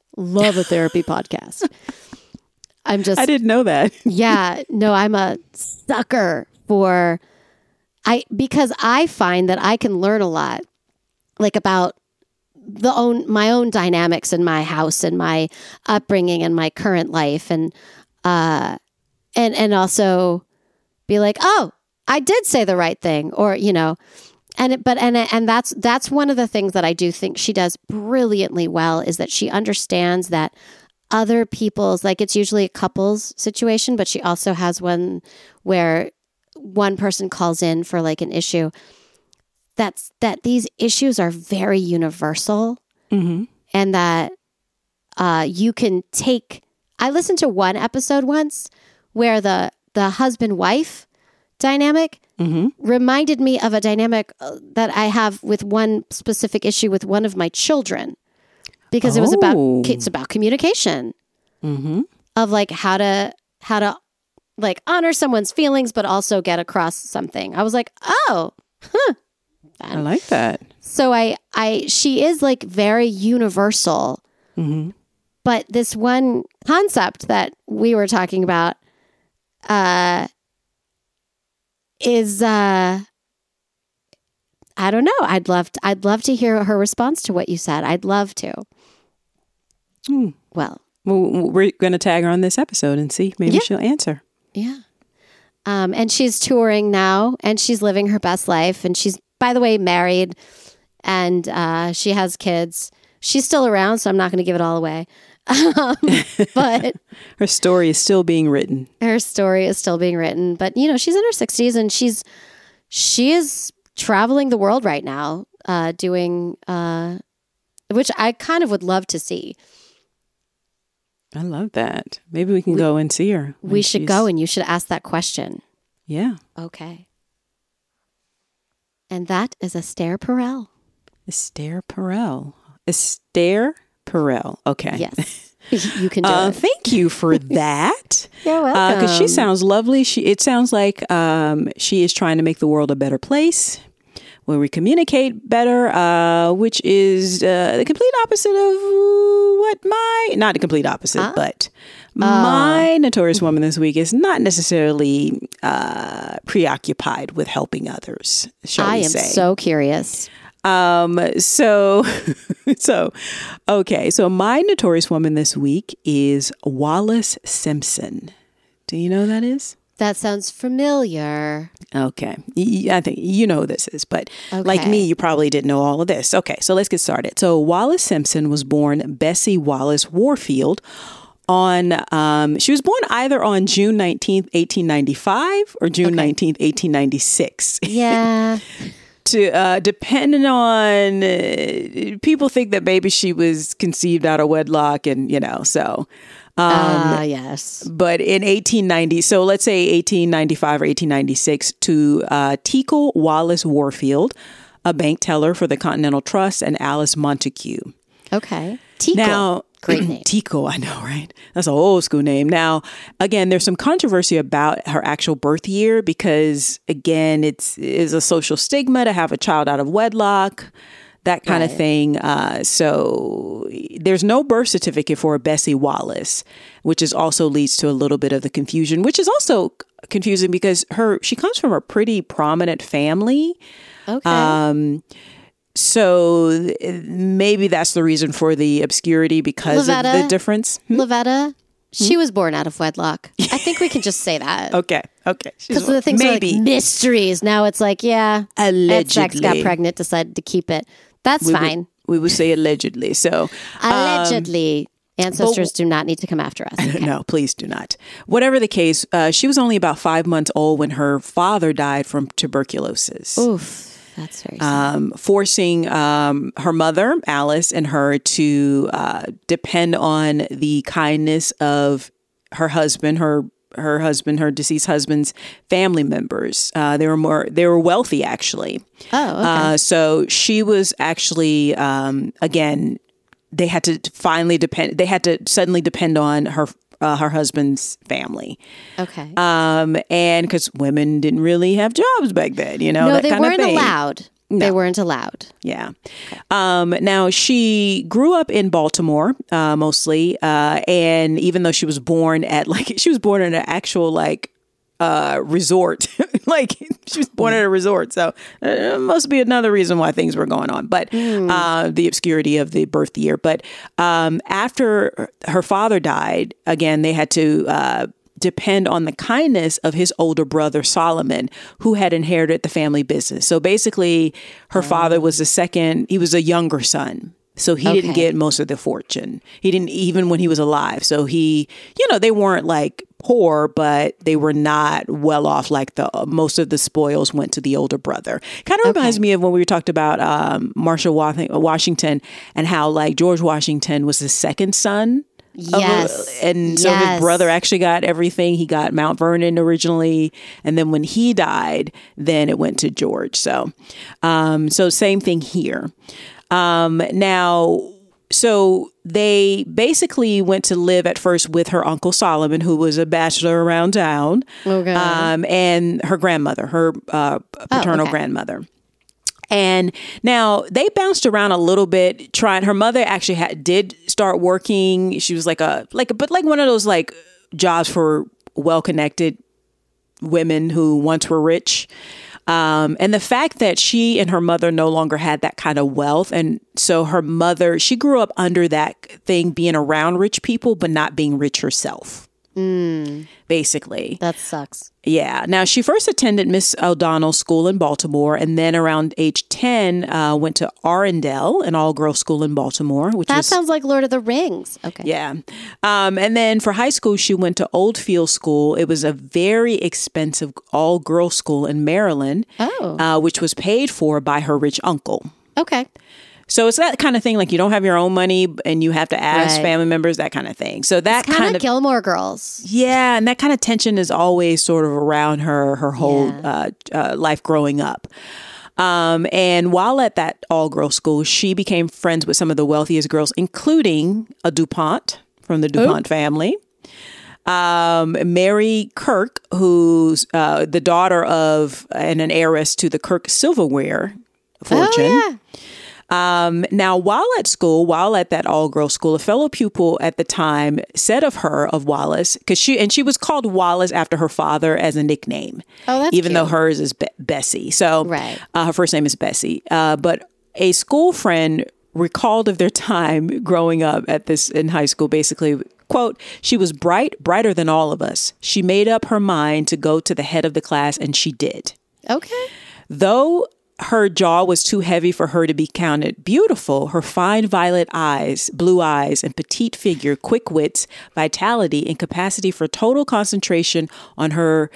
I didn't know that. Yeah, no, I'm a sucker for because I find that I can learn a lot, like about my own dynamics in my house and my upbringing and my current life, and also be like, oh, I did say the right thing, or And that's one of the things that I do think she does brilliantly well is that she understands that other people's, like it's usually a couple's situation, but she also has one where one person calls in for like an issue. That these issues are very universal, and that you can take. I listened to one episode once where the husband-wife dynamic reminded me of a dynamic that I have with one specific issue with one of my children, because it's about communication of like how to like honor someone's feelings, but also get across something. I was like, I like that. So she is like very universal, but this one concept that we were talking about is I don't know. I'd love to hear her response to what you said. I'd love to. Well, we're going to tag her on this episode and see. Maybe she'll answer. Yeah. And she's touring now, and she's living her best life. And she's, by the way, married, and she has kids. She's still around, so I'm not going to give it all away. But her story is still being written. But you know, she's in her 60s, and she is traveling the world right now, doing which I kind of would love to see. I love that. Maybe we can go and see her. We should go, and you should ask that question. Yeah. Okay. And that is Esther Perel. Esther Perel. Esther Perel. Okay. Yes. You can do it. Thank you for that. You're welcome. Because she sounds lovely. It sounds like she is trying to make the world a better place where we communicate better, which is the complete opposite of what not the complete opposite, but my notorious woman this week is not necessarily preoccupied with helping others, shall we say. I am so curious. Okay. So my notorious woman this week is Wallis Simpson. Do you know who that is? That sounds familiar. Okay. I think you know who this is, but like me, you probably didn't know all of this. Okay. So let's get started. So Wallis Simpson was born Bessie Wallace Warfield she was born either on June 19th, 1895 or June 19th, 1896. Yeah. Depending on people think that maybe she was conceived out of wedlock, and so yes. But in 1890, so let's say 1895 or 1896, to Teakle Wallace Warfield, a bank teller for the Continental Trust, and Alice Montague. Okay. Teakle. Now, great name. Teakle, I know, right? That's an old school name. Now, again, there's some controversy about her actual birth year because, again, it's a social stigma to have a child out of wedlock, that kind of thing. So there's no birth certificate for Bessie Wallace, which also leads to a little bit of the confusion, which is also confusing because she comes from a pretty prominent family. Okay. So maybe that's the reason for the obscurity because of the difference. Lavetta, she was born out of wedlock. I think we can just say that. Okay. Because the things are like mysteries. Now it's like, allegedly. Sex got pregnant, decided to keep it. That's fine. We would say allegedly. So allegedly. Ancestors do not need to come after us. Okay. No, please do not. Whatever the case, she was only about 5 months old when her father died from tuberculosis. Oof. That's very sad. Forcing her mother, Alice, and her to depend on the kindness of her husband, her deceased husband's family members. They were wealthy, actually. Oh, okay. So she was actually, again, they had to suddenly depend on her husband's family. Okay. And because women didn't really have jobs back then, No, that they kind weren't of thing. allowed. No. They weren't allowed. Yeah. Okay. Now she grew up in Baltimore, mostly. And even though she was born in an actual resort, she was born at a resort. So it must be another reason why things were going on, but the obscurity of the birth year. But after her father died, again, they had to depend on the kindness of his older brother, Solomon, who had inherited the family business. So basically, her father was he was a younger son. So he didn't get most of the fortune. He didn't, even when he was alive. So they weren't like poor, but they were not well off. Like most of the spoils went to the older brother. Kind of reminds me of when we talked about Marshall Washington and how like George Washington was the second son. Yes. And so his brother actually got everything. He got Mount Vernon originally. And then when he died, then it went to George. So same thing here. So they basically went to live at first with her Uncle Solomon, who was a bachelor around town, and her grandmother, her paternal grandmother. And now they bounced around a little bit her mother actually did start working. She was like one of those like jobs for well-connected women who once were rich. And the fact that she and her mother no longer had that kind of wealth. And so her mother, she grew up under that thing, being around rich people, but not being rich herself. Basically. That sucks. Yeah. Now, she first attended Miss O'Donnell School in Baltimore, and then around age 10, went to Arundel, an all-girls school in Baltimore. That sounds like Lord of the Rings. Okay. Yeah. And then for high school, she went to Oldfield School. It was a very expensive all-girls school in Maryland, which was paid for by her rich uncle. Okay. So it's that kind of thing, like you don't have your own money and you have to ask family members, that kind of thing. So that it's kind of Gilmore Girls. Yeah. And that kind of tension is always sort of around her whole life growing up. And while at that all-girls school, she became friends with some of the wealthiest girls, including a DuPont from the DuPont family. Mary Kirk, who's the daughter of and an heiress to the Kirk silverware fortune. Oh, yeah. Now, while at that all-girls school, a fellow pupil at the time said of Wallace, because she was called Wallace after her father as a nickname. Oh, that's even cute. though hers is Bessie. So her first name is Bessie. But a school friend recalled of their time growing up in high school, basically, quote, "She was brighter than all of us. She made up her mind to go to the head of the class, and she did." Okay. Though her jaw was too heavy for her to be counted beautiful, her fine violet eyes, blue eyes, and petite figure, quick wits, vitality, and capacity for total concentration on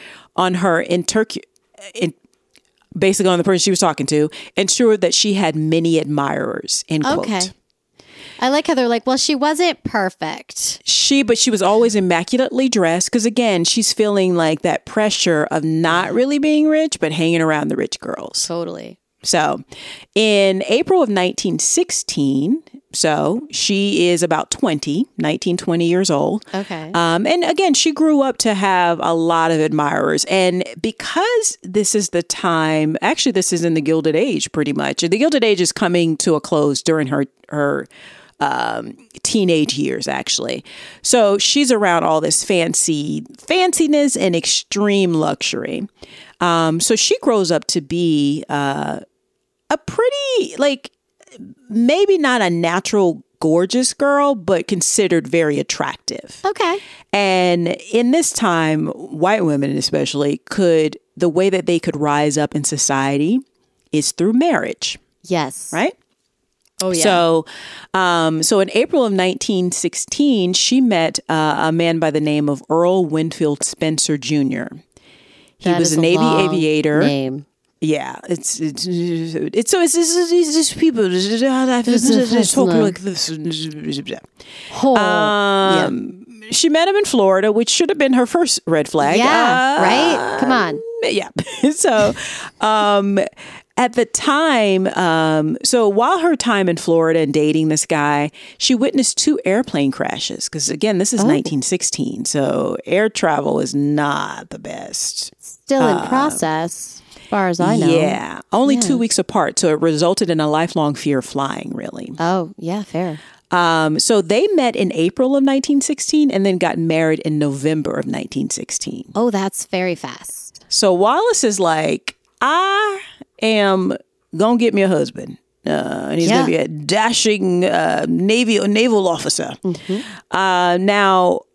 basically on the person she was talking to, ensured that she had many admirers, end quote. Okay. I like how they're like, well, she wasn't perfect. But she was always immaculately dressed because, again, she's feeling like that pressure of not really being rich, but hanging around the rich girls. Totally. So in April of 1916, so she is about 20 years old. Okay. And again, she grew up to have a lot of admirers. And because this is the time, actually, this is in the Gilded Age, pretty much. The Gilded Age is coming to a close during her teenage years, actually. So she's around all this fanciness and extreme luxury. So she grows up to be a pretty, like, maybe not a natural gorgeous girl, but considered very attractive. Okay. And in this time, white women especially the way that they could rise up in society is through marriage. Yes. Right? Oh, yeah. So in April of 1916, she met a man by the name of Earl Winfield Spencer Jr. He was a Navy aviator. Name. Yeah, it's just people just talking like this. She met him in Florida, which should have been her first red flag. Yeah, right? Come on. Yeah. So, at the time, so while her time in Florida and dating this guy, she witnessed 2 airplane crashes. Because again, this is 1916, so air travel is not the best. Still in process. As far as I know. Yeah. Only 2 weeks apart. So it resulted in a lifelong fear of flying, really. Oh, yeah, fair. So they met in April of 1916 and then got married in November of 1916. Oh, that's very fast. So Wallace is like, I am going to get me a husband. And he's going to be a dashing naval officer. Mm-hmm. Now,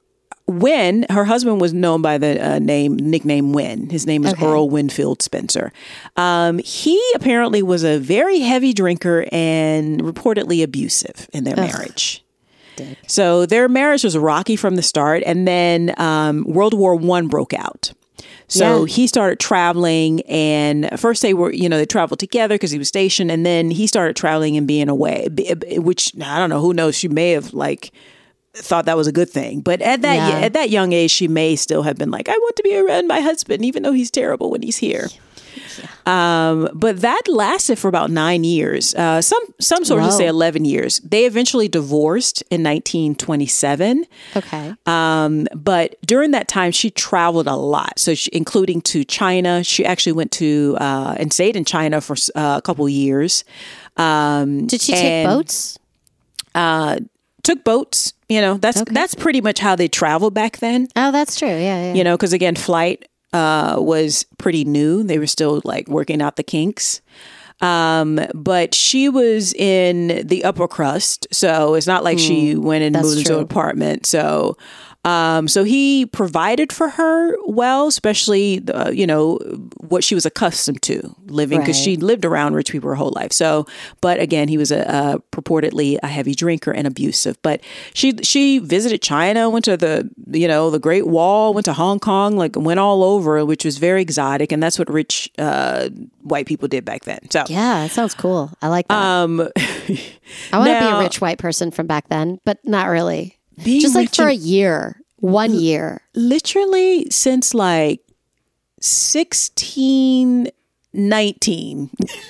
Wynn, her husband was known by the nickname Wynn. His name is Earl Winfield Spencer. He apparently was a very heavy drinker and reportedly abusive in their marriage. So their marriage was rocky from the start. And then World War I broke out. So he started traveling, and first they were, they traveled together because he was stationed. And then he started traveling and being away, which I don't know, who knows, she may have thought that was a good thing. But at that young age, she may still have been like, I want to be around my husband, even though he's terrible when he's here. But that lasted for about 9 years. Some sources say 11 years. They eventually divorced in 1927. Okay. But during that time, she traveled a lot. So including to China. She actually went to and stayed in China for a couple years. Did she take boats? Took boats. That's pretty much how they traveled back then. Oh, that's true. Yeah. Because again, flight was pretty new. They were still working out the kinks. But she was in the upper crust. So it's not like she went and moved into an apartment. So he provided for her well, especially, what she was accustomed to living, because she lived around rich people her whole life. So, but again, he was purportedly a heavy drinker and abusive. But she visited China, went to the Great Wall, went to Hong Kong, went all over, which was very exotic. And that's what rich white people did back then. So yeah, that sounds cool. I like that. I want to be a rich white person from back then, but not really. Just for a year, 1 year. Literally since 1619.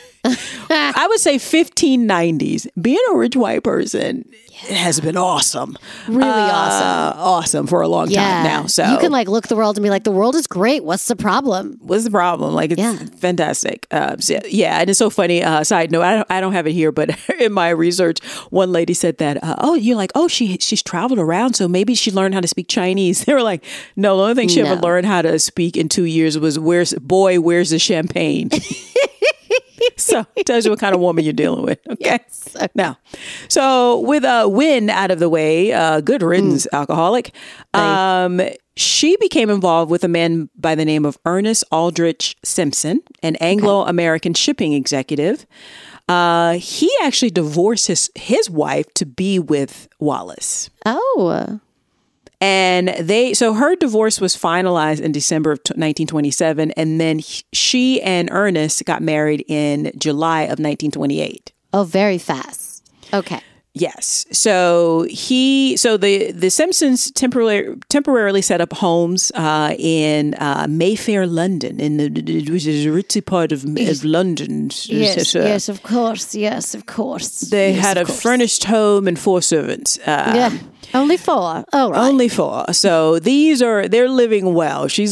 I would say 1590s. Being a rich white person has been awesome. Really awesome. Awesome for a long time now. So you can look at the world and be like, the world is great. What's the problem? What's the problem? It's fantastic. And it's so funny. Side note, I don't have it here, but in my research, one lady said that, she's traveled around, so maybe she learned how to speak Chinese. They were like, no, the only thing she ever learned how to speak in 2 years was, where's the champagne? So it tells you what kind of woman you're dealing with. Okay. Yes. Now, so with Wynn out of the way, good riddance, alcoholic, she became involved with a man by the name of Ernest Aldrich Simpson, an Anglo-American shipping executive. He actually divorced his wife to be with Wallace. Oh. And her divorce was finalized in December of 1927. And then she and Ernest got married in July of 1928. Oh, very fast. Okay. Yes. So the Simpsons temporarily set up homes in Mayfair, London, which is a ritzy part of London. Yes, of course. Yes, of course. They had a furnished home and 4 servants. Only 4. Oh, right. Only 4. So they're living well. She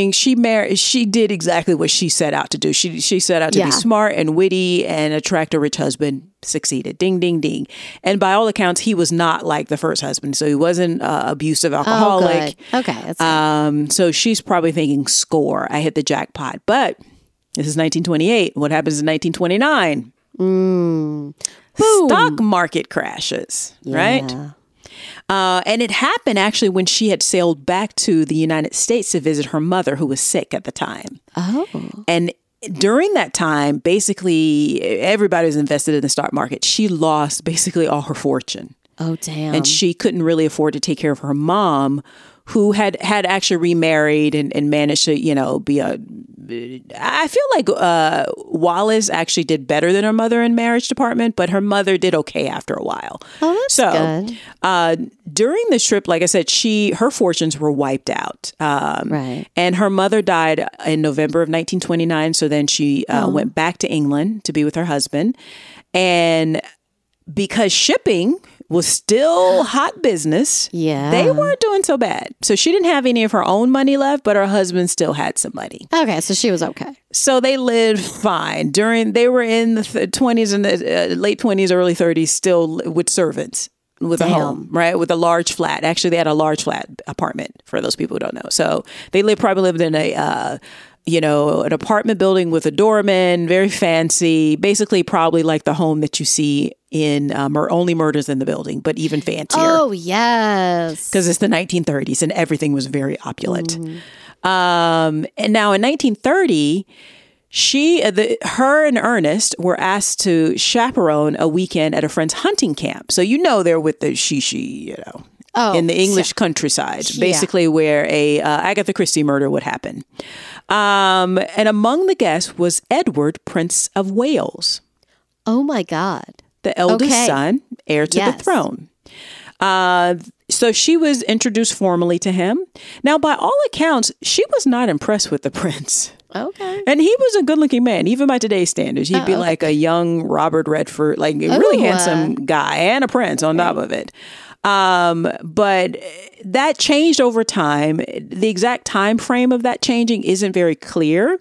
did exactly what she set out to do. She set out to be smart and witty and attract a rich husband. Succeeded. Ding, ding, ding. And by all accounts, he was not like the first husband. So he wasn't abusive alcoholic. Oh, good. Okay. That's good. So she's probably thinking, score, I hit the jackpot. But this is 1928. What happens in 1929? Boom. Stock market crashes, right? And it happened actually when she had sailed back to the United States to visit her mother, who was sick at the time. Oh. And during that time, basically, everybody was invested in the stock market. She lost basically all her fortune. Oh, damn. And she couldn't really afford to take care of her mom, who had actually remarried and managed to, be I feel like Wallace actually did better than her mother in marriage department, but her mother did okay after a while. Oh, that's good. During this trip, like I said, her fortunes were wiped out. Right. And her mother died in November of 1929. So then she went back to England to be with her husband. And because shipping was still hot business. Yeah. They weren't doing so bad. So she didn't have any of her own money left, but her husband still had some money. Okay, so she was okay. So they lived fine. They were in the 20s and the late 20s, early 30s, still with servants, with a home, right? With a large flat. Actually, they had a large flat apartment, for those people who don't know. So they probably lived in an apartment building with a doorman, very fancy, basically probably like the home that you see in Only Murders in the Building, but even fancier. Oh, yes. Because it's the 1930s and everything was very opulent. And now in 1930, her and Ernest were asked to chaperone a weekend at a friend's hunting camp. So they're with the shishi, in the English countryside, basically where a Agatha Christie murder would happen. And among the guests was Edward, Prince of Wales. Oh my God. The eldest son, heir to the throne. So she was introduced formally to him. Now, by all accounts, she was not impressed with the prince. Okay. And he was a good-looking man, even by today's standards. He'd be like a young Robert Redford, like a really handsome guy and a prince on top of it. But that changed over time. The exact time frame of that changing isn't very clear.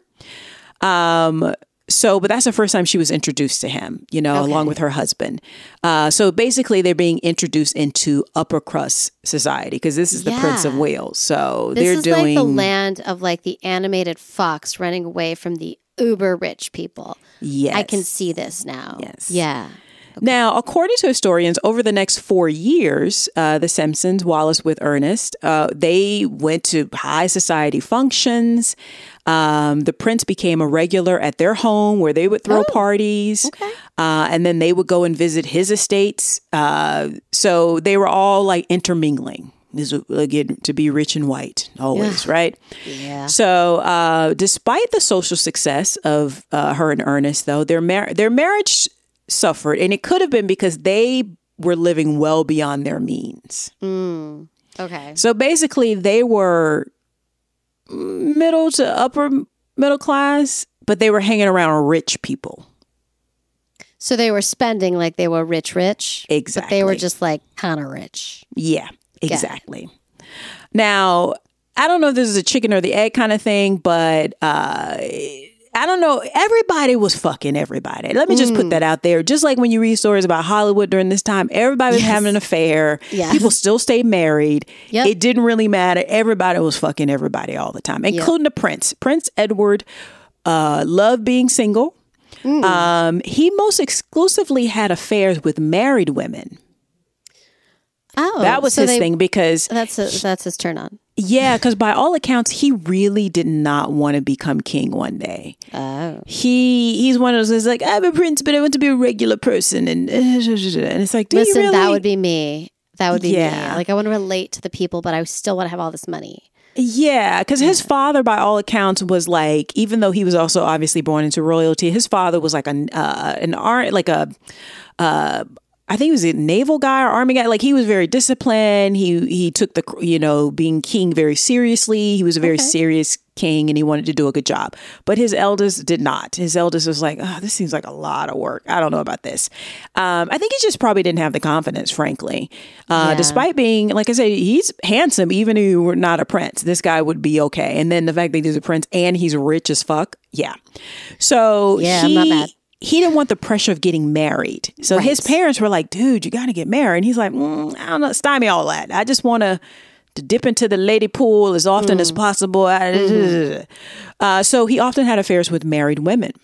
But that's the first time she was introduced to him, along with her husband. So basically they're being introduced into upper crust society because this is the Prince of Wales. So this is like the land of like the animated fox running away from the uber rich people. Yes. I can see this now. Yes. Yeah. Okay. Now, according to historians, over the next 4 years, the Simpsons, Wallace with Ernest, they went to high society functions. The prince became a regular at their home where they would throw parties. Okay. And then they would go and visit his estates. So they were all like intermingling. This was, again, to be rich and white always, right? Yeah. So despite the social success of her and Ernest, though, their marriage suffered, and it could have been because they were living well beyond their means. Okay. So basically, they were middle to upper middle class, but they were hanging around rich people. So they were spending like they were rich. Exactly. But they were just like kind of rich. Yeah, exactly. Now, I don't know if this is a chicken or the egg kind of thing, but I don't know. Everybody was fucking everybody. Let me just put that out there. Just like when you read stories about Hollywood during this time, everybody was having an affair. Yeah. People still stayed married. Yep. It didn't really matter. Everybody was fucking everybody all the time, including the prince. Prince Edward loved being single. He most exclusively had affairs with married women. Oh, that was his thing because that's his turn on. Yeah, because by all accounts, he really did not want to become king one day. Oh, he's one of those who's like, I'm a prince, but I want to be a regular person, and it's like, listen, you really? That would be me. That would be me. Like I want to relate to the people, but I still want to have all this money. Yeah, because his father, by all accounts, was like, even though he was also obviously born into royalty, his father was like I think he was a naval guy or army guy. Like he was very disciplined. He took the, being king very seriously. He was a very serious king and he wanted to do a good job. But his eldest did not. His eldest was like, oh, this seems like a lot of work. I don't know about this. I think he just probably didn't have the confidence, frankly. Despite being, like I said, he's handsome, even if he were not a prince. This guy would be okay. And then the fact that he's a prince and he's rich as fuck. Yeah. So I'm not mad. He didn't want the pressure of getting married. So his parents were like, dude, you got to get married. And he's like, I don't know, stymie all that. I just want to dip into the lady pool as often as possible. So he often had affairs with married women.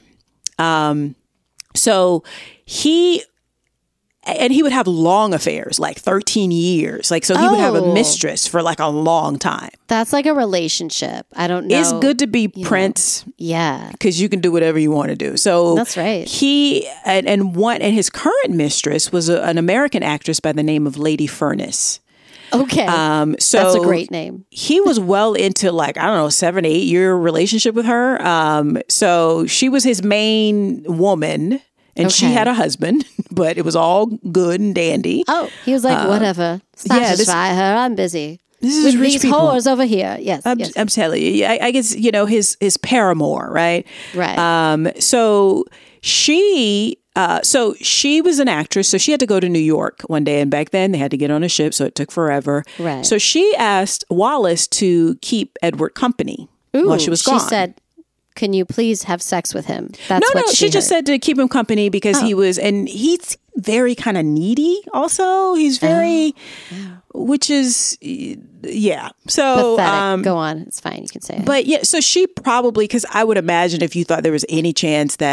So he would have long affairs, like 13 years. Like, so he would have a mistress for like a long time. That's like a relationship. I don't know. It's good to be prince. Yeah. Because you can do whatever you want to do. So that's right. He, and his current mistress was an American actress by the name of Lady Furness. Okay. So that's a great name. He was well into like, I don't know, 7-8 year relationship with her. So she was his main woman. And she had a husband, but it was all good and dandy. Oh, he was like, whatever. Satisfy her. I'm busy. This is with rich these people. Whores over here. Yes. I'm telling you. I guess, his paramour, right? Right. So she was an actress. So she had to go to New York one day. And back then they had to get on a ship. So it took forever. Right. So she asked Wallace to keep Edward company while she was gone. She said, can you please have sex with him? That's no, what she just said to keep him company because he's very kind of needy also. He's very, which is, yeah. So, pathetic. Go on. It's fine. You can say it. But yeah, so she probably, because I would imagine if you thought there was any chance that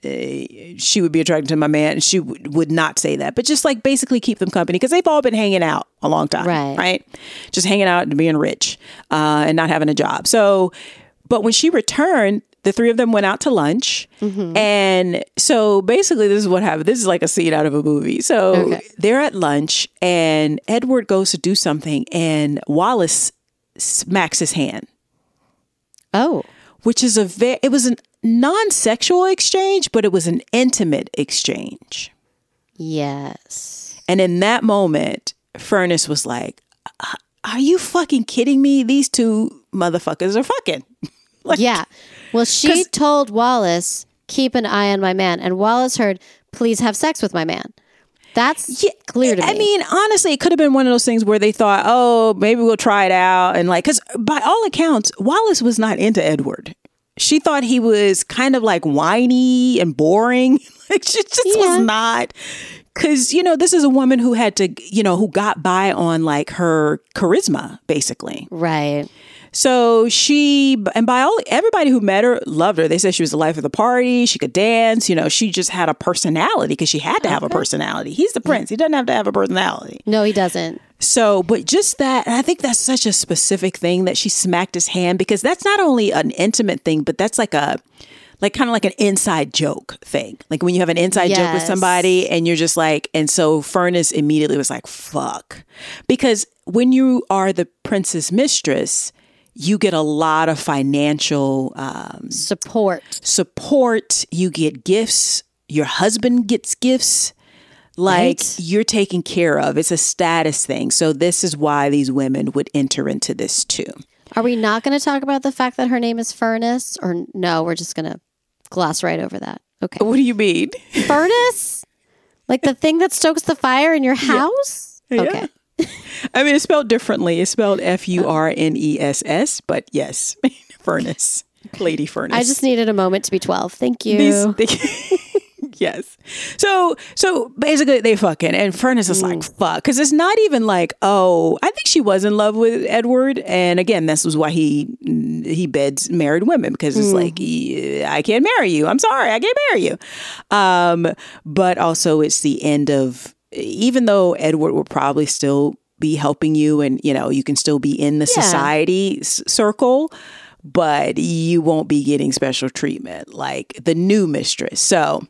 she would be attracted to my man, and she would not say that, but just like basically keep them company because they've all been hanging out a long time, right? Just hanging out and being rich and not having a job. So, but when she returned, the three of them went out to lunch. And so basically this is what happened. This is like a scene out of a movie. So they're at lunch and Edward goes to do something and Wallace smacks his hand. Oh. Which is it was a non-sexual exchange, but it was an intimate exchange. Yes. And in that moment, Furnace was like, are you fucking kidding me? These two motherfuckers are fucking. Like, yeah. Well, she told Wallace, keep an eye on my man. And Wallace heard, please have sex with my man. That's clear to me. I mean, honestly, it could have been one of those things where they thought, oh, maybe we'll try it out. And like, because by all accounts, Wallace was not into Edward. She thought he was kind of like whiny and boring. Like, she just was not. Because, this is a woman who had to, who got by on like her charisma, basically. Right. So everybody who met her loved her. They said she was the life of the party. She could dance. She just had a personality because she had to have a personality. He's the prince. He doesn't have to have a personality. No, he doesn't. So, but just that, and I think that's such a specific thing that she smacked his hand because that's not only an intimate thing, but that's like kind of like an inside joke thing. Like when you have an inside joke with somebody and you're just like, and so Furnace immediately was like, fuck. Because when you are the prince's mistress, you get a lot of financial support. You get gifts. Your husband gets gifts. Like you're taken care of. It's a status thing. So this is why these women would enter into this too. Are we not going to talk about the fact that her name is Furnace? Or no, we're just going to gloss right over that. Okay. What do you mean? Furnace? Like the thing that stokes the fire in your house? Yeah. Okay. I mean, it's spelled differently. It's spelled Furness, but yes, Furnace, Lady Furnace. I just needed a moment to be 12. Thank you. Yes. So basically they fucking, and Furnace is like, fuck. Because it's not even like, oh, I think she was in love with Edward. And again, this was why he beds married women because it's like, I can't marry you. I'm sorry. I can't marry you. But also it's the end of, even though Edward will probably still be helping you and, you can still be in the society circle, but you won't be getting special treatment like the new mistress. So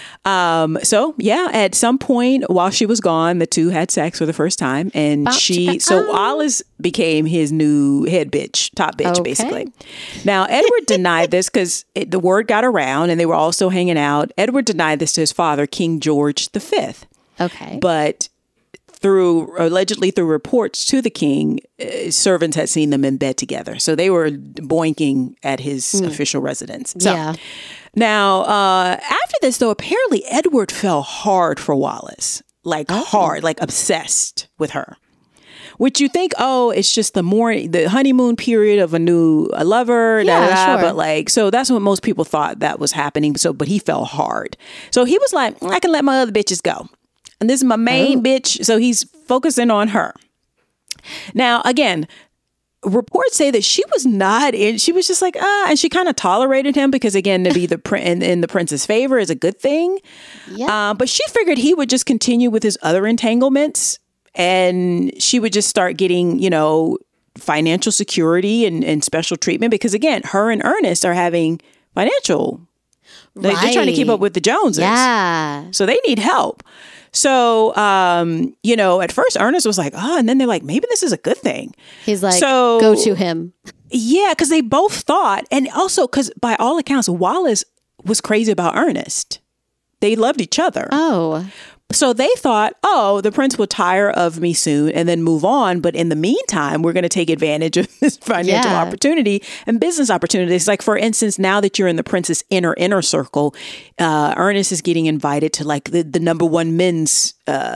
at some point while she was gone, the two had sex for the first time and Wallace became his new top bitch, basically. Now, Edward denied this because the word got around and they were all still hanging out. Edward denied this to his father, King George V. Okay. But allegedly through reports to the king, servants had seen them in bed together. So they were boinking at his official residence. So, now, after this, though, apparently Edward fell hard for Wallace. Like hard, like obsessed with her. Which you think, it's just the honeymoon period of a new lover, sure. But so that's what most people thought that was happening. So, but he fell hard. So he was like, I can let my other bitches go. And this is my main bitch. So he's focusing on her. Now, again, reports say that she was not in. She was just like, and she kind of tolerated him because, again, to be in the prince's favor is a good thing. Yeah. But she figured he would just continue with his other entanglements and she would just start getting, financial security and special treatment because, again, her and Ernest are having financial. They're trying to keep up with the Joneses. Yeah. So they need help. So, at first Ernest was like, and then they're like, maybe this is a good thing. He's like, go to him. Yeah, because they both thought, and also because by all accounts, Wallace was crazy about Ernest. They loved each other. Oh. So they thought, the prince will tire of me soon and then move on. But in the meantime, we're going to take advantage of this financial opportunity and business opportunities. Like, for instance, now that you're in the prince's inner circle, Ernest is getting invited to like the number one men's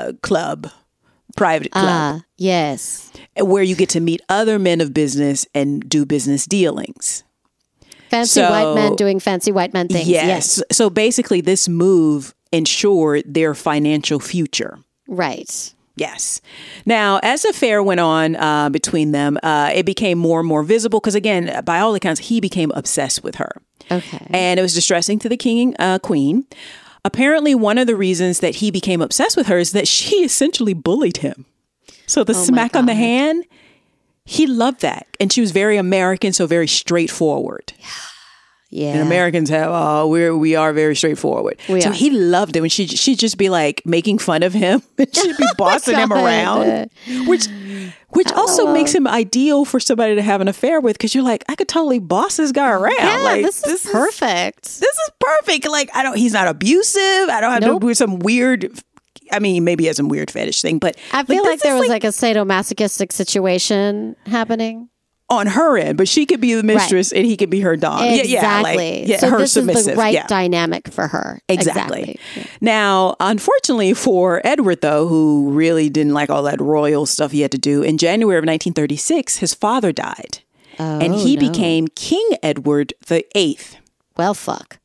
private club. Yes. Where you get to meet other men of business and do business dealings. Fancy white men doing fancy white men things. Yes. So basically this move ensured their financial future. Right. Yes. Now, as the affair went on between them, it became more and more visible because, again, by all accounts, he became obsessed with her. Okay. And it was distressing to the king and queen. Apparently, one of the reasons that he became obsessed with her is that she essentially bullied him. So the smack on the hand, he loved that. And she was very American, so very straightforward. Yeah. And Americans have, we are very straightforward. So he loved it when she'd just be like making fun of him. She'd be bossing him around, which also makes him ideal for somebody to have an affair with. Because you're like, I could totally boss this guy around. Yeah, like, this is perfect. This is perfect. Like, he's not abusive. I don't have to do some weird. I mean, maybe he has some weird fetish thing, but I feel like there was like a sadomasochistic situation happening on her end, but she could be the mistress and he could be her dom. Exactly. So her this submissive. Is the right dynamic for her. Exactly. Yeah. Now, unfortunately for Edward, though, who really didn't like all that royal stuff he had to do, in January of 1936, his father died. And he became King Edward VIII. Well, fuck.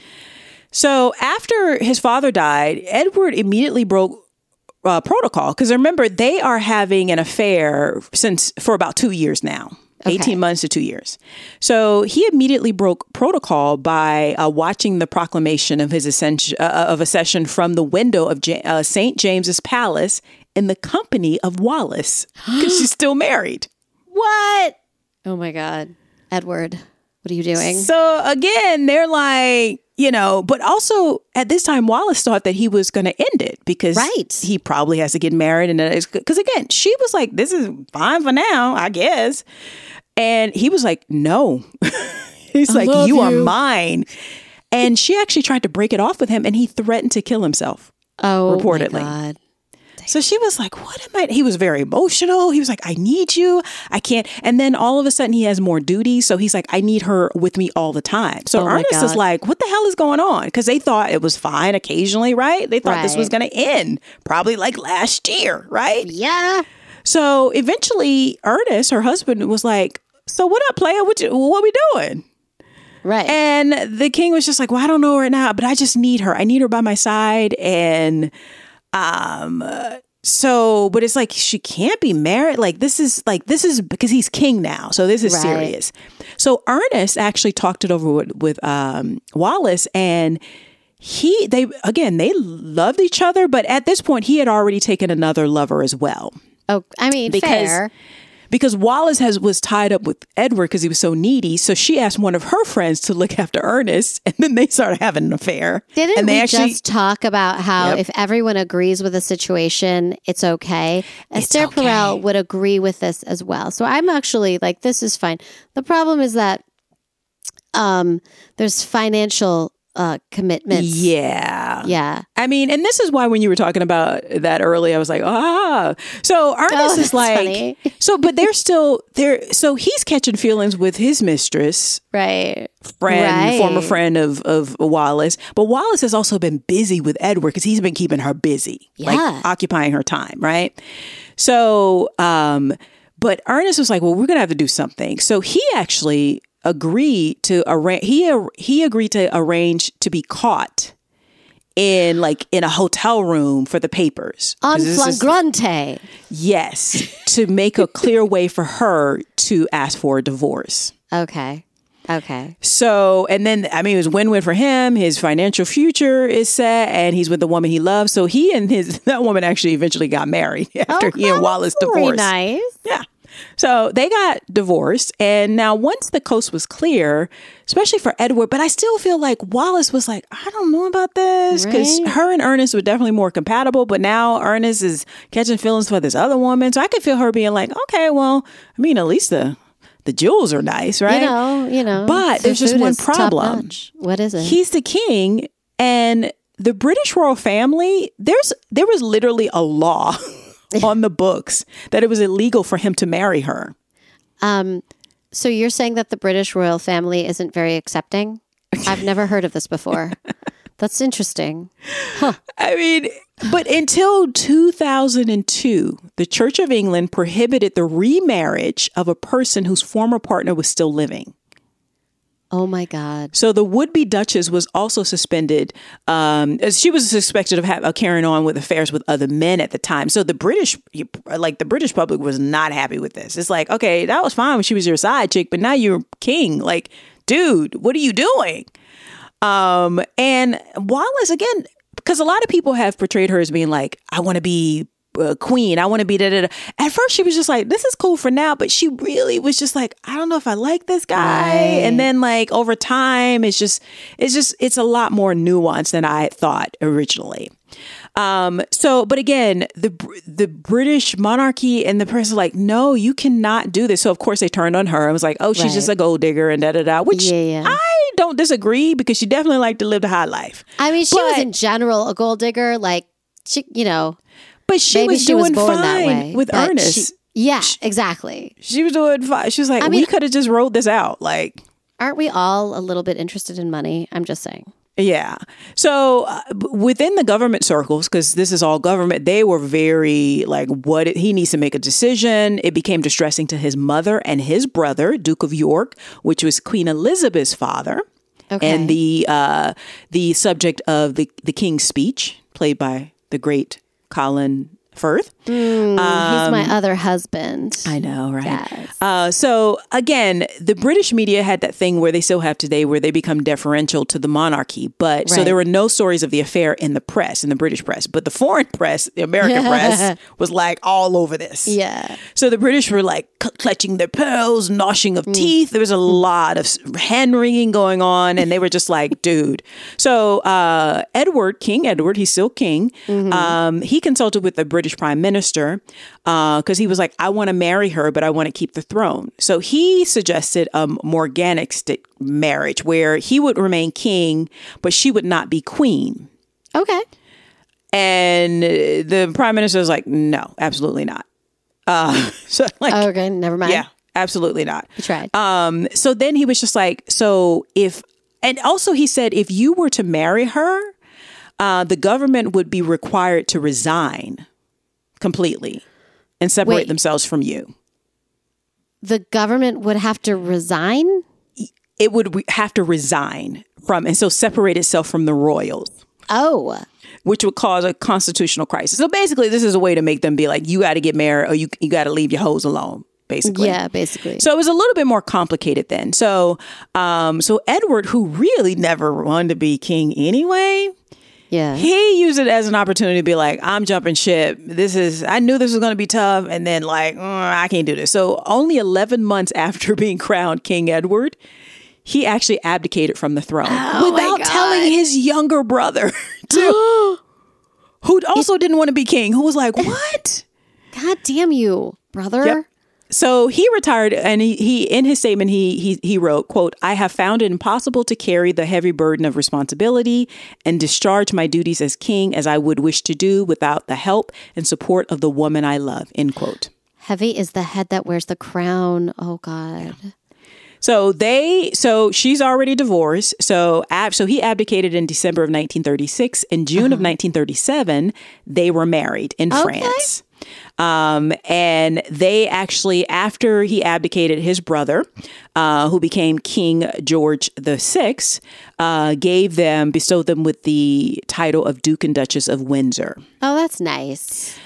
So after his father died, Edward immediately broke protocol. Because remember, they are having an affair for about 2 years now. 18 months to 2 years. So he immediately broke protocol by watching the proclamation of his accession from the window of St. James's Palace in the company of Wallis, because she's still married. What? Oh my God. Edward, what are you doing? So again, they're like, but also at this time, Wallis thought that he was going to end it because he probably has to get married. And because again, she was like, this is fine for now, I guess. And he was like, no. He's like, you are mine. And she actually tried to break it off with him and he threatened to kill himself. Oh, reportedly. My God. So she was like, what am I? He was very emotional. He was like, I need you. I can't. And then all of a sudden he has more duties. So he's like, I need her with me all the time. So Ernest is like, what the hell is going on? Because they thought it was fine occasionally, right? They thought this was going to end probably like last year, right? Yeah. So eventually Ernest, her husband, was like, so what up, player? What we doing? Right. And the king was just like, well, I don't know right now, but I just need her. I need her by my side. And so, but it's like, she can't be married. Like, this is because he's king now. So this is serious. So Ernest actually talked it over with Wallis, and they loved each other. But at this point, he had already taken another lover as well. Oh, I mean, fair. Because Wallis was tied up with Edward because he was so needy. So she asked one of her friends to look after Ernest, and then they started having an affair. Didn't we just talk about how if everyone agrees with a situation, it's okay? Esther Perel would agree with this as well. So I'm actually like, this is fine. The problem is that there's financial commitments. Yeah. I mean, and this is why when you were talking about that earlier, I was like, So Ernest is like, funny. But they're still there. So he's catching feelings with his mistress, former friend of Wallis. But Wallis has also been busy with Edward because he's been keeping her busy, like occupying her time, right? So, but Ernest was like, well, we're gonna have to do something. So he actually agreed to arrange. He agreed to arrange to be caught in a hotel room for the papers. En flagrante. Yes, to make a clear way for her to ask for a divorce. Okay. So, and then, I mean, it was win-win for him. His financial future is set and he's with the woman he loves. So he and that woman actually eventually got married after he and Wallis divorced. Nice. Yeah. So they got divorced. And now once the coast was clear, especially for Edward, but I still feel like Wallis was like, I don't know about this, because her and Ernest were definitely more compatible. But now Ernest is catching feelings for this other woman. So I could feel her being like, okay, well, I mean, at least the jewels are nice, right? You know. But there's just one problem. What is it? He's the king, and the British royal family, there was literally a law on the books that it was illegal for him to marry her. So you're saying that the British royal family isn't very accepting? I've never heard of this before. That's interesting. Huh. I mean, but until 2002, the Church of England prohibited the remarriage of a person whose former partner was still living. Oh my God. So the would-be Duchess was also suspended. She was suspected of carrying on with affairs with other men at the time. So the British public was not happy with this. It's like, okay, that was fine when she was your side chick, but now you're king. Like, dude, what are you doing? And Wallace, again, because a lot of people have portrayed her as being like, I want to be queen. I want to be da da da. At first, she was just like, this is cool for now. But she really was just like, I don't know if I like this guy. Right. And then like over time, it's a lot more nuanced than I thought originally. But again, the British monarchy and the press are like, no, you cannot do this. So of course they turned on her and was like, oh, she's just a gold digger and da da da, which I don't disagree because she definitely liked to live the high life. I mean, she was in general a gold digger, like she, but she was doing fine with Ernest. Exactly. She was doing fine. She was like, we could have just wrote this out. Like, aren't we all a little bit interested in money? I'm just saying. Yeah. So within the government circles, because this is all government, they were very like, he needs to make a decision. It became distressing to his mother and his brother, Duke of York, which was Queen Elizabeth's father. Okay. And the subject of the King's Speech, played by the great Colin Firth. He's my other husband. I know, right? Yes. So again, the British media had that thing where they still have today where they become deferential to the monarchy. But so there were no stories of the affair in the press, in the British press. But the foreign press, the American press, was like all over this. Yeah. So the British were like clutching their pearls, gnashing of teeth. There was a lot of hand wringing going on. And they were just like, dude. So King Edward, he's still king. He consulted with the British Prime Minister because he was like, I want to marry her, but I want to keep the throne. So he suggested a morganatic marriage where he would remain king, but she would not be queen. Okay. And the prime minister was like, no, absolutely not. So like, okay, never mind. Yeah, absolutely not. He tried. So then he was just like, and also he said, if you were to marry her, the government would be required to resign completely and separate themselves from you. The government would have to resign? It would have to resign from, and so separate itself from the royals. Oh. Which would cause a constitutional crisis. So basically, this is a way to make them be like, you got to get married or you got to leave your hoes alone, basically. Yeah, basically. So it was a little bit more complicated then. So Edward, who really never wanted to be king anyway, he used it as an opportunity to be like, I'm jumping ship. I knew this was going to be tough. And then like, I can't do this. So only 11 months after being crowned King Edward, he actually abdicated from the throne without telling his younger brother, who also didn't want to be king, who was like, what? God damn you, brother. Yep. So he retired, and he in his statement, he wrote, quote, I have found it impossible to carry the heavy burden of responsibility and discharge my duties as king as I would wish to do without the help and support of the woman I love, end quote. Heavy is the head that wears the crown. Oh, God. Yeah. So she's already divorced. So he abdicated in December of 1936. In June of 1937, they were married in France. And they actually, after he abdicated, his brother, who became King George VI, bestowed them with the title of Duke and Duchess of Windsor. Oh, that's nice.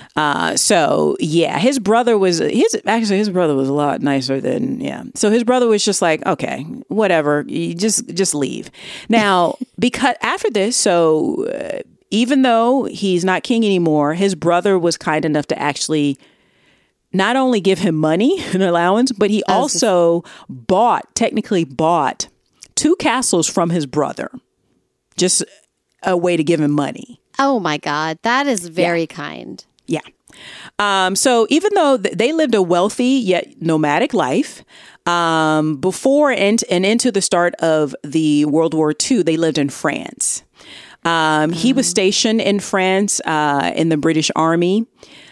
His brother was a lot nicer than, So his brother was just like, okay, whatever, you just leave. Now, because after this, even though he's not king anymore, his brother was kind enough to actually not only give him money, an allowance, but he also technically bought 2 castles from his brother. Just a way to give him money. Oh my God. That is very kind. Yeah. So even though they lived a wealthy yet nomadic life, before and into the start of the World War II, they lived in France. He was stationed in France in the British Army.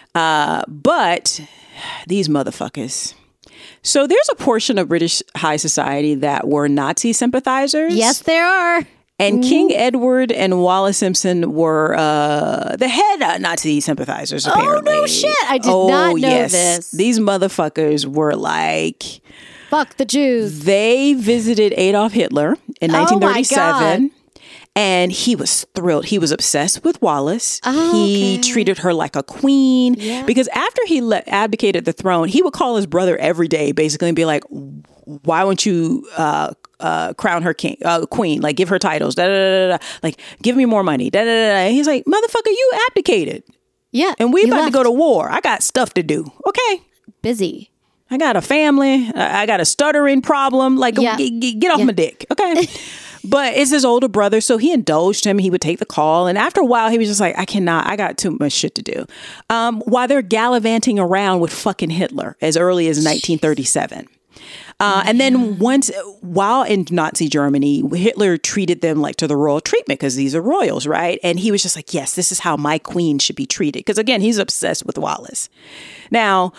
But these motherfuckers. So there's a portion of British high society that were Nazi sympathizers. Yes, there are. And King Edward and Wallace Simpson were the head Nazi sympathizers, apparently. Oh, no shit. I did not know this. These motherfuckers were like... Fuck the Jews. They visited Adolf Hitler in 1937. And he was thrilled. He was obsessed with Wallace. He treated her like a queen. Yeah. Because after he abdicated the throne, he would call his brother every day, basically, and be like, why won't you crown her queen, like give her titles, da, da, da, da, like give me more money, da, da, da, da. And he's like, motherfucker, you abdicated. Yeah. And we about to go to war. I got stuff to do. Okay. Busy. I got a family. I got a stuttering problem. Like, get off my dick. Okay. But it's his older brother, so he indulged him. He would take the call. And after a while, he was just like, I got too much shit to do. While they're gallivanting around with fucking Hitler as early as 1937. And then while in Nazi Germany, Hitler treated them like to the royal treatment because these are royals, right? And he was just like, yes, this is how my queen should be treated. Because again, he's obsessed with Wallace. Now,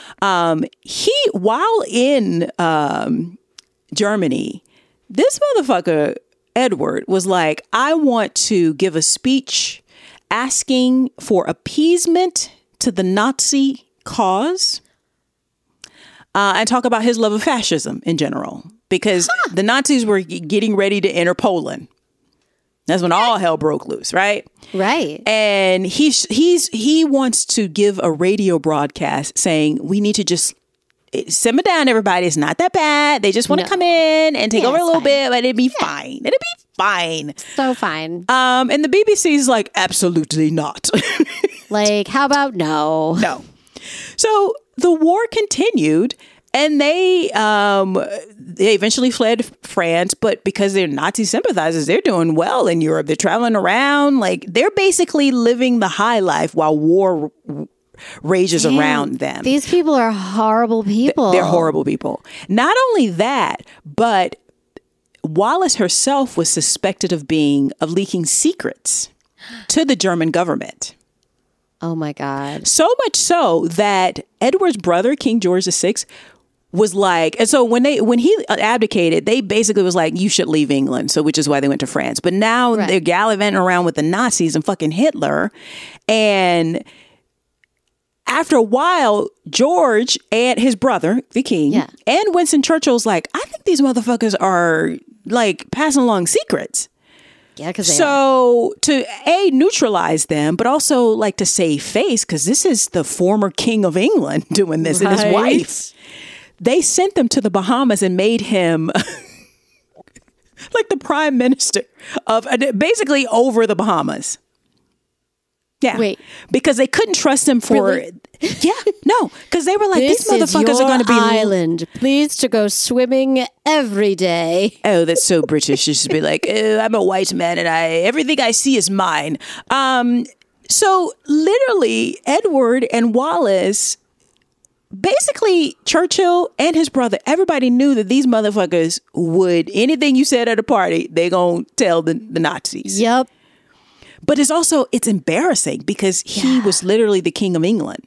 while in Germany, this motherfucker, Edward, was like, I want to give a speech asking for appeasement to the Nazi cause. And talk about his love of fascism in general, because the Nazis were getting ready to enter Poland. That's when all hell broke loose, right? Right. And he wants to give a radio broadcast saying, we need to just simmer down, everybody. It's not that bad. They just want to come in and take over a little bit, but it'd be fine. It'd be fine. So fine. And the BBC's like, absolutely not. Like, how about no? No. So the war continued, and they eventually fled France. But because they're Nazi sympathizers, they're doing well in Europe. They're traveling around, like they're basically living the high life while war rages around them. These people are horrible people. They're horrible people. Not only that, but Wallace herself was suspected of leaking secrets to the German government. Oh my God. So much so that Edward's brother, King George VI, was like, and so when he abdicated, they basically was like, you should leave England. So which is why they went to France. But now they're gallivanting around with the Nazis and fucking Hitler. And after a while, George and his brother, the king, and Winston Churchill's like, I think these motherfuckers are like passing along secrets. Yeah, because to neutralize them, but also like to save face, because this is the former King of England doing this and his wife. They sent them to the Bahamas and made him like the prime minister of basically over the Bahamas. Yeah. Wait. Because they couldn't trust him for... Really? Yeah. No. Because they were like, these motherfuckers are going to be... island. Please to go swimming every day. Oh, that's so British. You should be like, oh, I'm a white man and everything I see is mine. So literally, Edward and Wallace... Basically, Churchill and his brother, everybody knew that these motherfuckers would... Anything you said at a party, they going to tell the Nazis. Yep. But it's embarrassing because he was literally the King of England.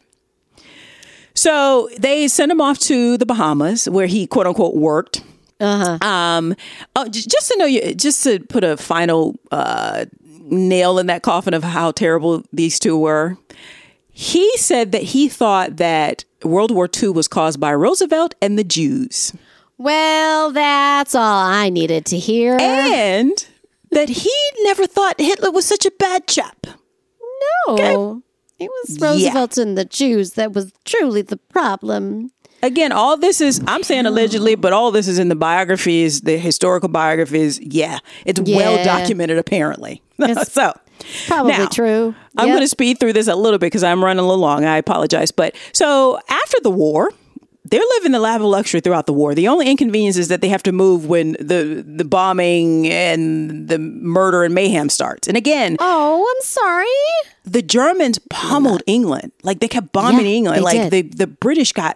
So they sent him off to the Bahamas where he quote unquote worked. Just to put a final nail in that coffin of how terrible these two were. He said that he thought that World War II was caused by Roosevelt and the Jews. Well, that's all I needed to hear. And that he never thought Hitler was such a bad chap. No. Okay? It was Roosevelt and the Jews that was truly the problem. Again, all this is, I'm saying allegedly, but all this is in the biographies, the historical biographies. Yeah, it's well documented, apparently. So, probably now, true. I'm going to speed through this a little bit because I'm running a little long. I apologize. But so after the war, they're living the life of luxury throughout the war. The only inconvenience is that they have to move when the bombing and the murder and mayhem starts. And again, I'm sorry. The Germans pummeled England. Like they kept bombing England. Like the British got,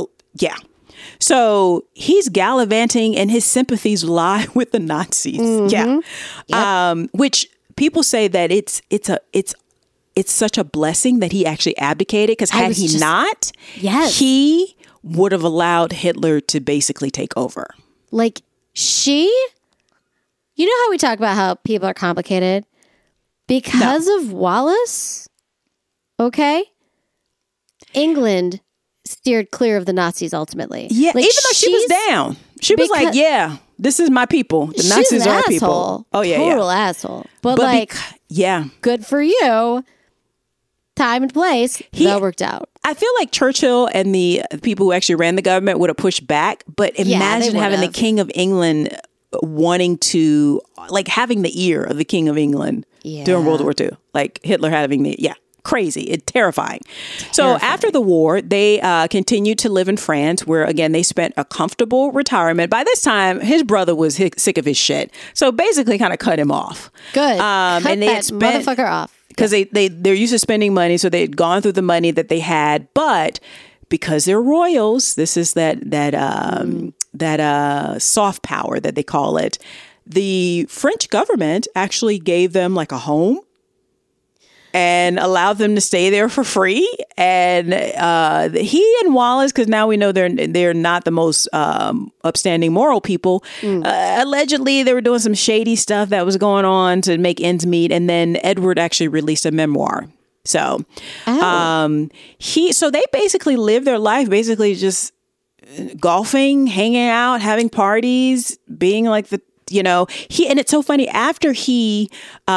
So he's gallivanting and his sympathies lie with the Nazis. Mm-hmm. Yeah. Yep. Which people say that it's such a blessing that he actually abdicated, because had he not, he would have allowed Hitler to basically take over. Like you know how we talk about how people are complicated? Because of Wallace, okay? England steered clear of the Nazis ultimately. Yeah, like, even though she was down. She was like, yeah, this is my people. The Nazis are our people. Oh, yeah, total asshole. But like, good for you. Time and place, that worked out. I feel like Churchill and the people who actually ran the government would have pushed back, but imagine having the King of England wanting to, like, having the ear of the King of England during World War II. Like Hitler having crazy. It's terrifying. So after the war, they continued to live in France, where, again, they spent a comfortable retirement. By this time, his brother was sick of his shit. So basically kind of cut him off. Good. Cut and they that motherfucker off. Because they're used to spending money, so they had gone through the money that they had. But because they're royals, this is that soft power that they call it. The French government actually gave them like a home and allowed them to stay there for free. And he and Wallace, because now we know they're not the most upstanding moral people. Allegedly, they were doing some shady stuff that was going on to make ends meet. And then Edward actually released a memoir. So, so they basically lived their life, basically just golfing, hanging out, having parties, being like and it's so funny after he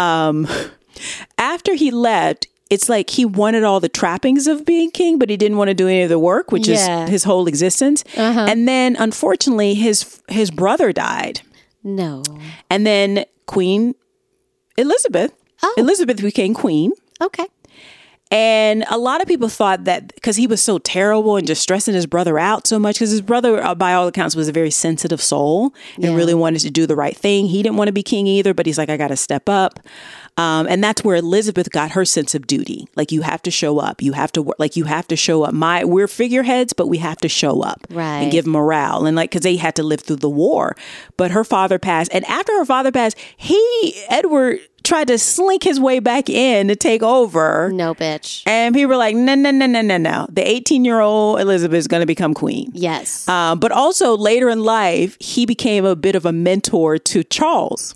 left, it's like he wanted all the trappings of being king, but he didn't want to do any of the work, which is his whole existence. And then, unfortunately, his brother died. No. And then Queen Elizabeth became queen. Okay. And a lot of people thought that because he was so terrible and just stressing his brother out so much, because his brother, by all accounts, was a very sensitive soul and really wanted to do the right thing. He didn't want to be king either, but he's like, I got to step up. And that's where Elizabeth got her sense of duty. Like, you have to show up. You have to work. Like, you have to show up. We're figureheads, but we have to show up and give morale. And because they had to live through the war. But her father passed. And after her father passed, Edward tried to slink his way back in to take over. No, bitch. And people were like, no. The 18-year-old Elizabeth is going to become queen. Yes. But also later in life, he became a bit of a mentor to Charles.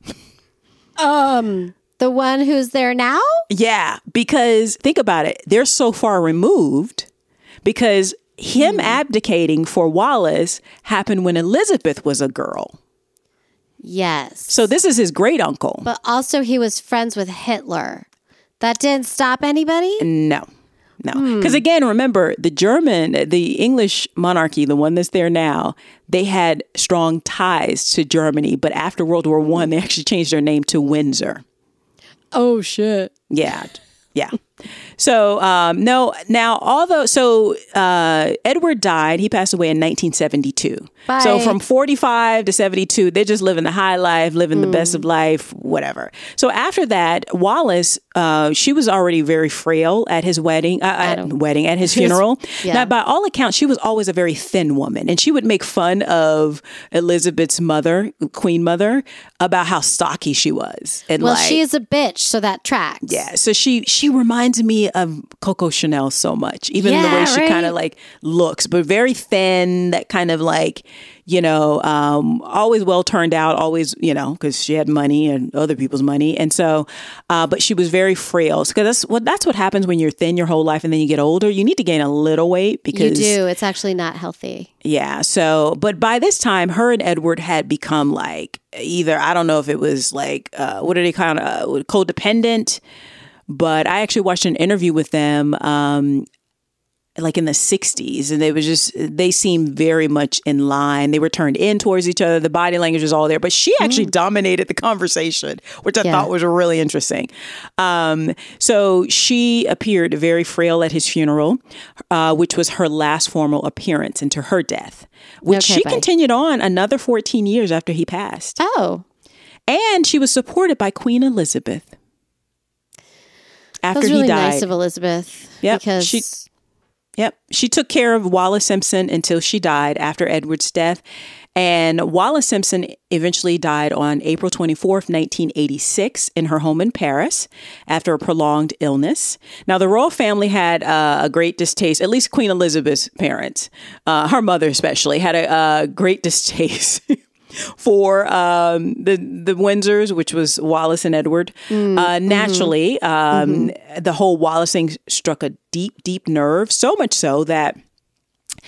The one who's there now? Yeah, because think about it. They're so far removed because him abdicating for Wallace happened when Elizabeth was a girl. Yes. So this is his great uncle. But also he was friends with Hitler. That didn't stop anybody? No. Because again, remember, the English monarchy, the one that's there now, they had strong ties to Germany. But after World War I, they actually changed their name to Windsor. Oh, shit. Yeah. So, Edward died. He passed away in 1972. Bye. So from 45 to 72, they're just living the high life, living the best of life, whatever. So after that, Wallace, she was already very frail at his at his funeral. Now, by all accounts, she was always a very thin woman, and she would make fun of Elizabeth's mother, Queen Mother, about how stocky she was. And she is a bitch, so that tracks. Yeah. So she reminds me of Coco Chanel so much, even in the way she kind of like looks, but very thin, that kind of like, always well turned out, always, because she had money and other people's money. And so, but she was very frail. Because that's what happens when you're thin your whole life and then you get older. You need to gain a little weight because you do. It's actually not healthy. Yeah. So, but by this time, her and Edward had become like either, I don't know if it was like, what are they kind of codependent? But I actually watched an interview with them like in the 60s, and they seemed very much in line. They were turned in towards each other. The body language was all there, but she actually dominated the conversation, which I thought was really interesting. So she appeared very frail at his funeral, which was her last formal appearance into her death, which she continued on another 14 years after he passed. Oh. And she was supported by Queen Elizabeth. After that was really he died. Nice of Elizabeth. Yeah, because she took care of Wallace Simpson until she died after Edward's death. And Wallace Simpson eventually died on April 24th, 1986 in her home in Paris after a prolonged illness. Now, the royal family had a great distaste, at least Queen Elizabeth's parents, her mother especially, had a great distaste for the Windsors, which was Wallace and Edward. Naturally, the whole Wallace thing struck a deep, deep nerve, so much so that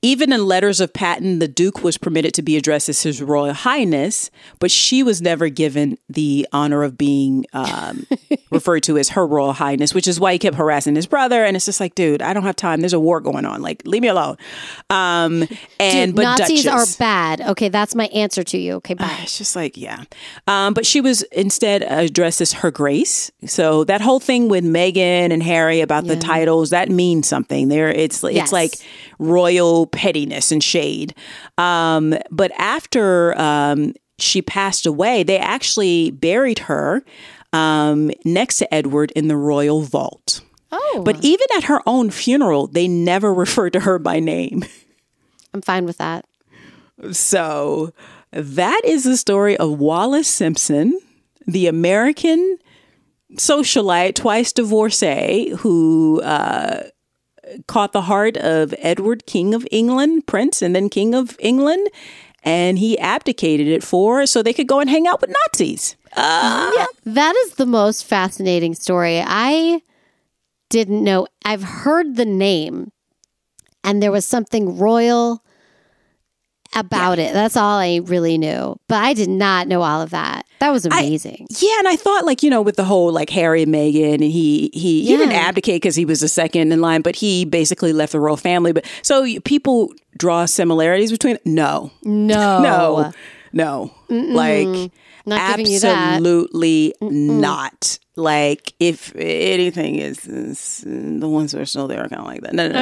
Even in letters of patent, the Duke was permitted to be addressed as His Royal Highness, but she was never given the honor of being referred to as Her Royal Highness, which is why he kept harassing his brother. And it's just like, dude, I don't have time. There's a war going on. Like, leave me alone. But Nazis Duchess are bad. Okay, that's my answer to you. Okay, bye. It's just like, yeah. But she was instead addressed as Her Grace. So that whole thing with Meghan and Harry about the titles, that means something. It's like royal pettiness and shade. But after she passed away, they actually buried her next to Edward in the royal vault. Oh. But even at her own funeral, they never referred to her by name. I'm fine with that. So that is the story of Wallis Simpson, the American socialite, twice divorcee, who caught the heart of Edward, King of England, Prince, and then King of England. And he abdicated it so they could go and hang out with Nazis. Yeah, that is the most fascinating story. I didn't know. I've heard the name, and there was something royal about it. That's all I really knew. But I did not know all of that. That was amazing. And I thought, like, with the whole, like, Harry and Meghan, and he didn't abdicate because he was the second in line, but he basically left the royal family. But so people draw similarities between. No. Mm-mm. Like, not giving you that. Absolutely not. Like, if anything is the ones that are still there are kind of like that. No.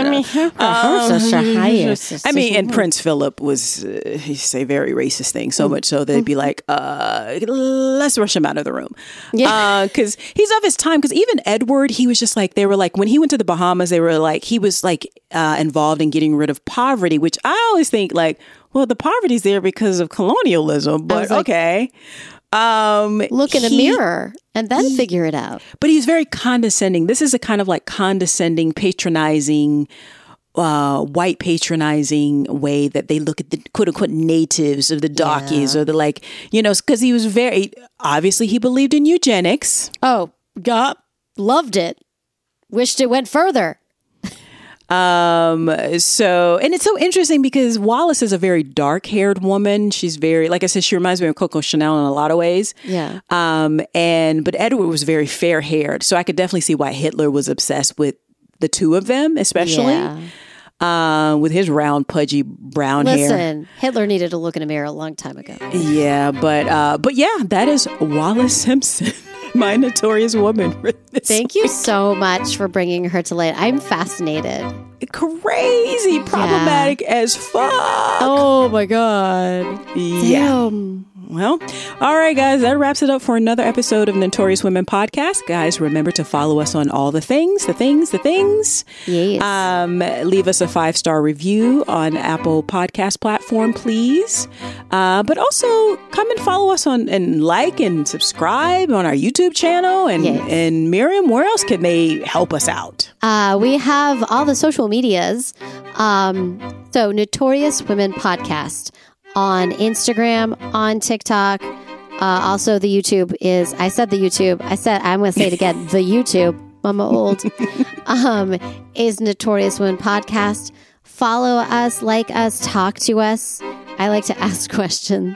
I mean, and Prince Philip was, he say very racist things, so much so they'd be like, let's rush him out of the room. Yeah. Because he's of his time. Because even Edward, he was just like, they were like, when he went to the Bahamas, they were like, he was like involved in getting rid of poverty, which I always think like, well, the poverty's there because of colonialism, but like, okay. Look in a mirror and then figure it out. But he's very condescending. This is a kind of like condescending, patronizing, white patronizing way that they look at the quote unquote natives of the darkies or the like, because he was obviously he believed in eugenics. Oh, God, loved it. Wished it went further. And it's so interesting because Wallis is a very dark-haired woman. She's very, like I said, she reminds me of Coco Chanel in a lot of ways. Yeah. But Edward was very fair-haired, so I could definitely see why Hitler was obsessed with the two of them, especially with his round, pudgy brown hair. Listen, Hitler needed to look in a mirror a long time ago. Yeah, but yeah, that is Wallis Simpson. My notorious woman. Thank you so much for bringing her to light. I'm fascinated. Crazy, problematic as fuck. Oh my God. Yeah. Damn. Well, all right, guys, that wraps it up for another episode of Notorious Women Podcast. Guys, remember to follow us on all the things. Yes. Leave us a 5-star review on Apple Podcast platform, please. But also come and follow us and like and subscribe on our YouTube channel. And Miriam, where else can they help us out? We have all the social medias. So Notorious Women Podcast on Instagram, on TikTok. Also, the YouTube is, I'm going to say it again, the YouTube, I'm old, is Notorious Women Podcast. Follow us, like us, talk to us. I like to ask questions.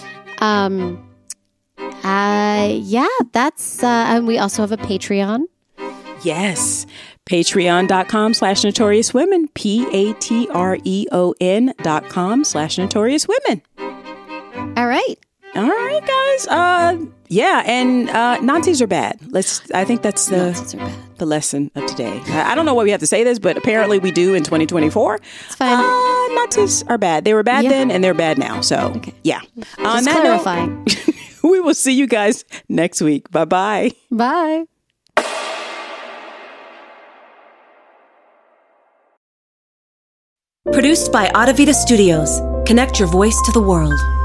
That's, and we also have a Patreon. Yes. Patreon.com/notoriouswomen. patreon.com/notoriouswomen. All right, guys. And Nazis are bad. I think that's the lesson of today. I don't know why we have to say this, but apparently we do in 2024. It's fine. Nazis are bad. They were bad then and they're bad now. So, yeah. On that clarifying. Note, we will see you guys next week. Bye-bye. Bye. Produced by Audavita Studios. Connect your voice to the world.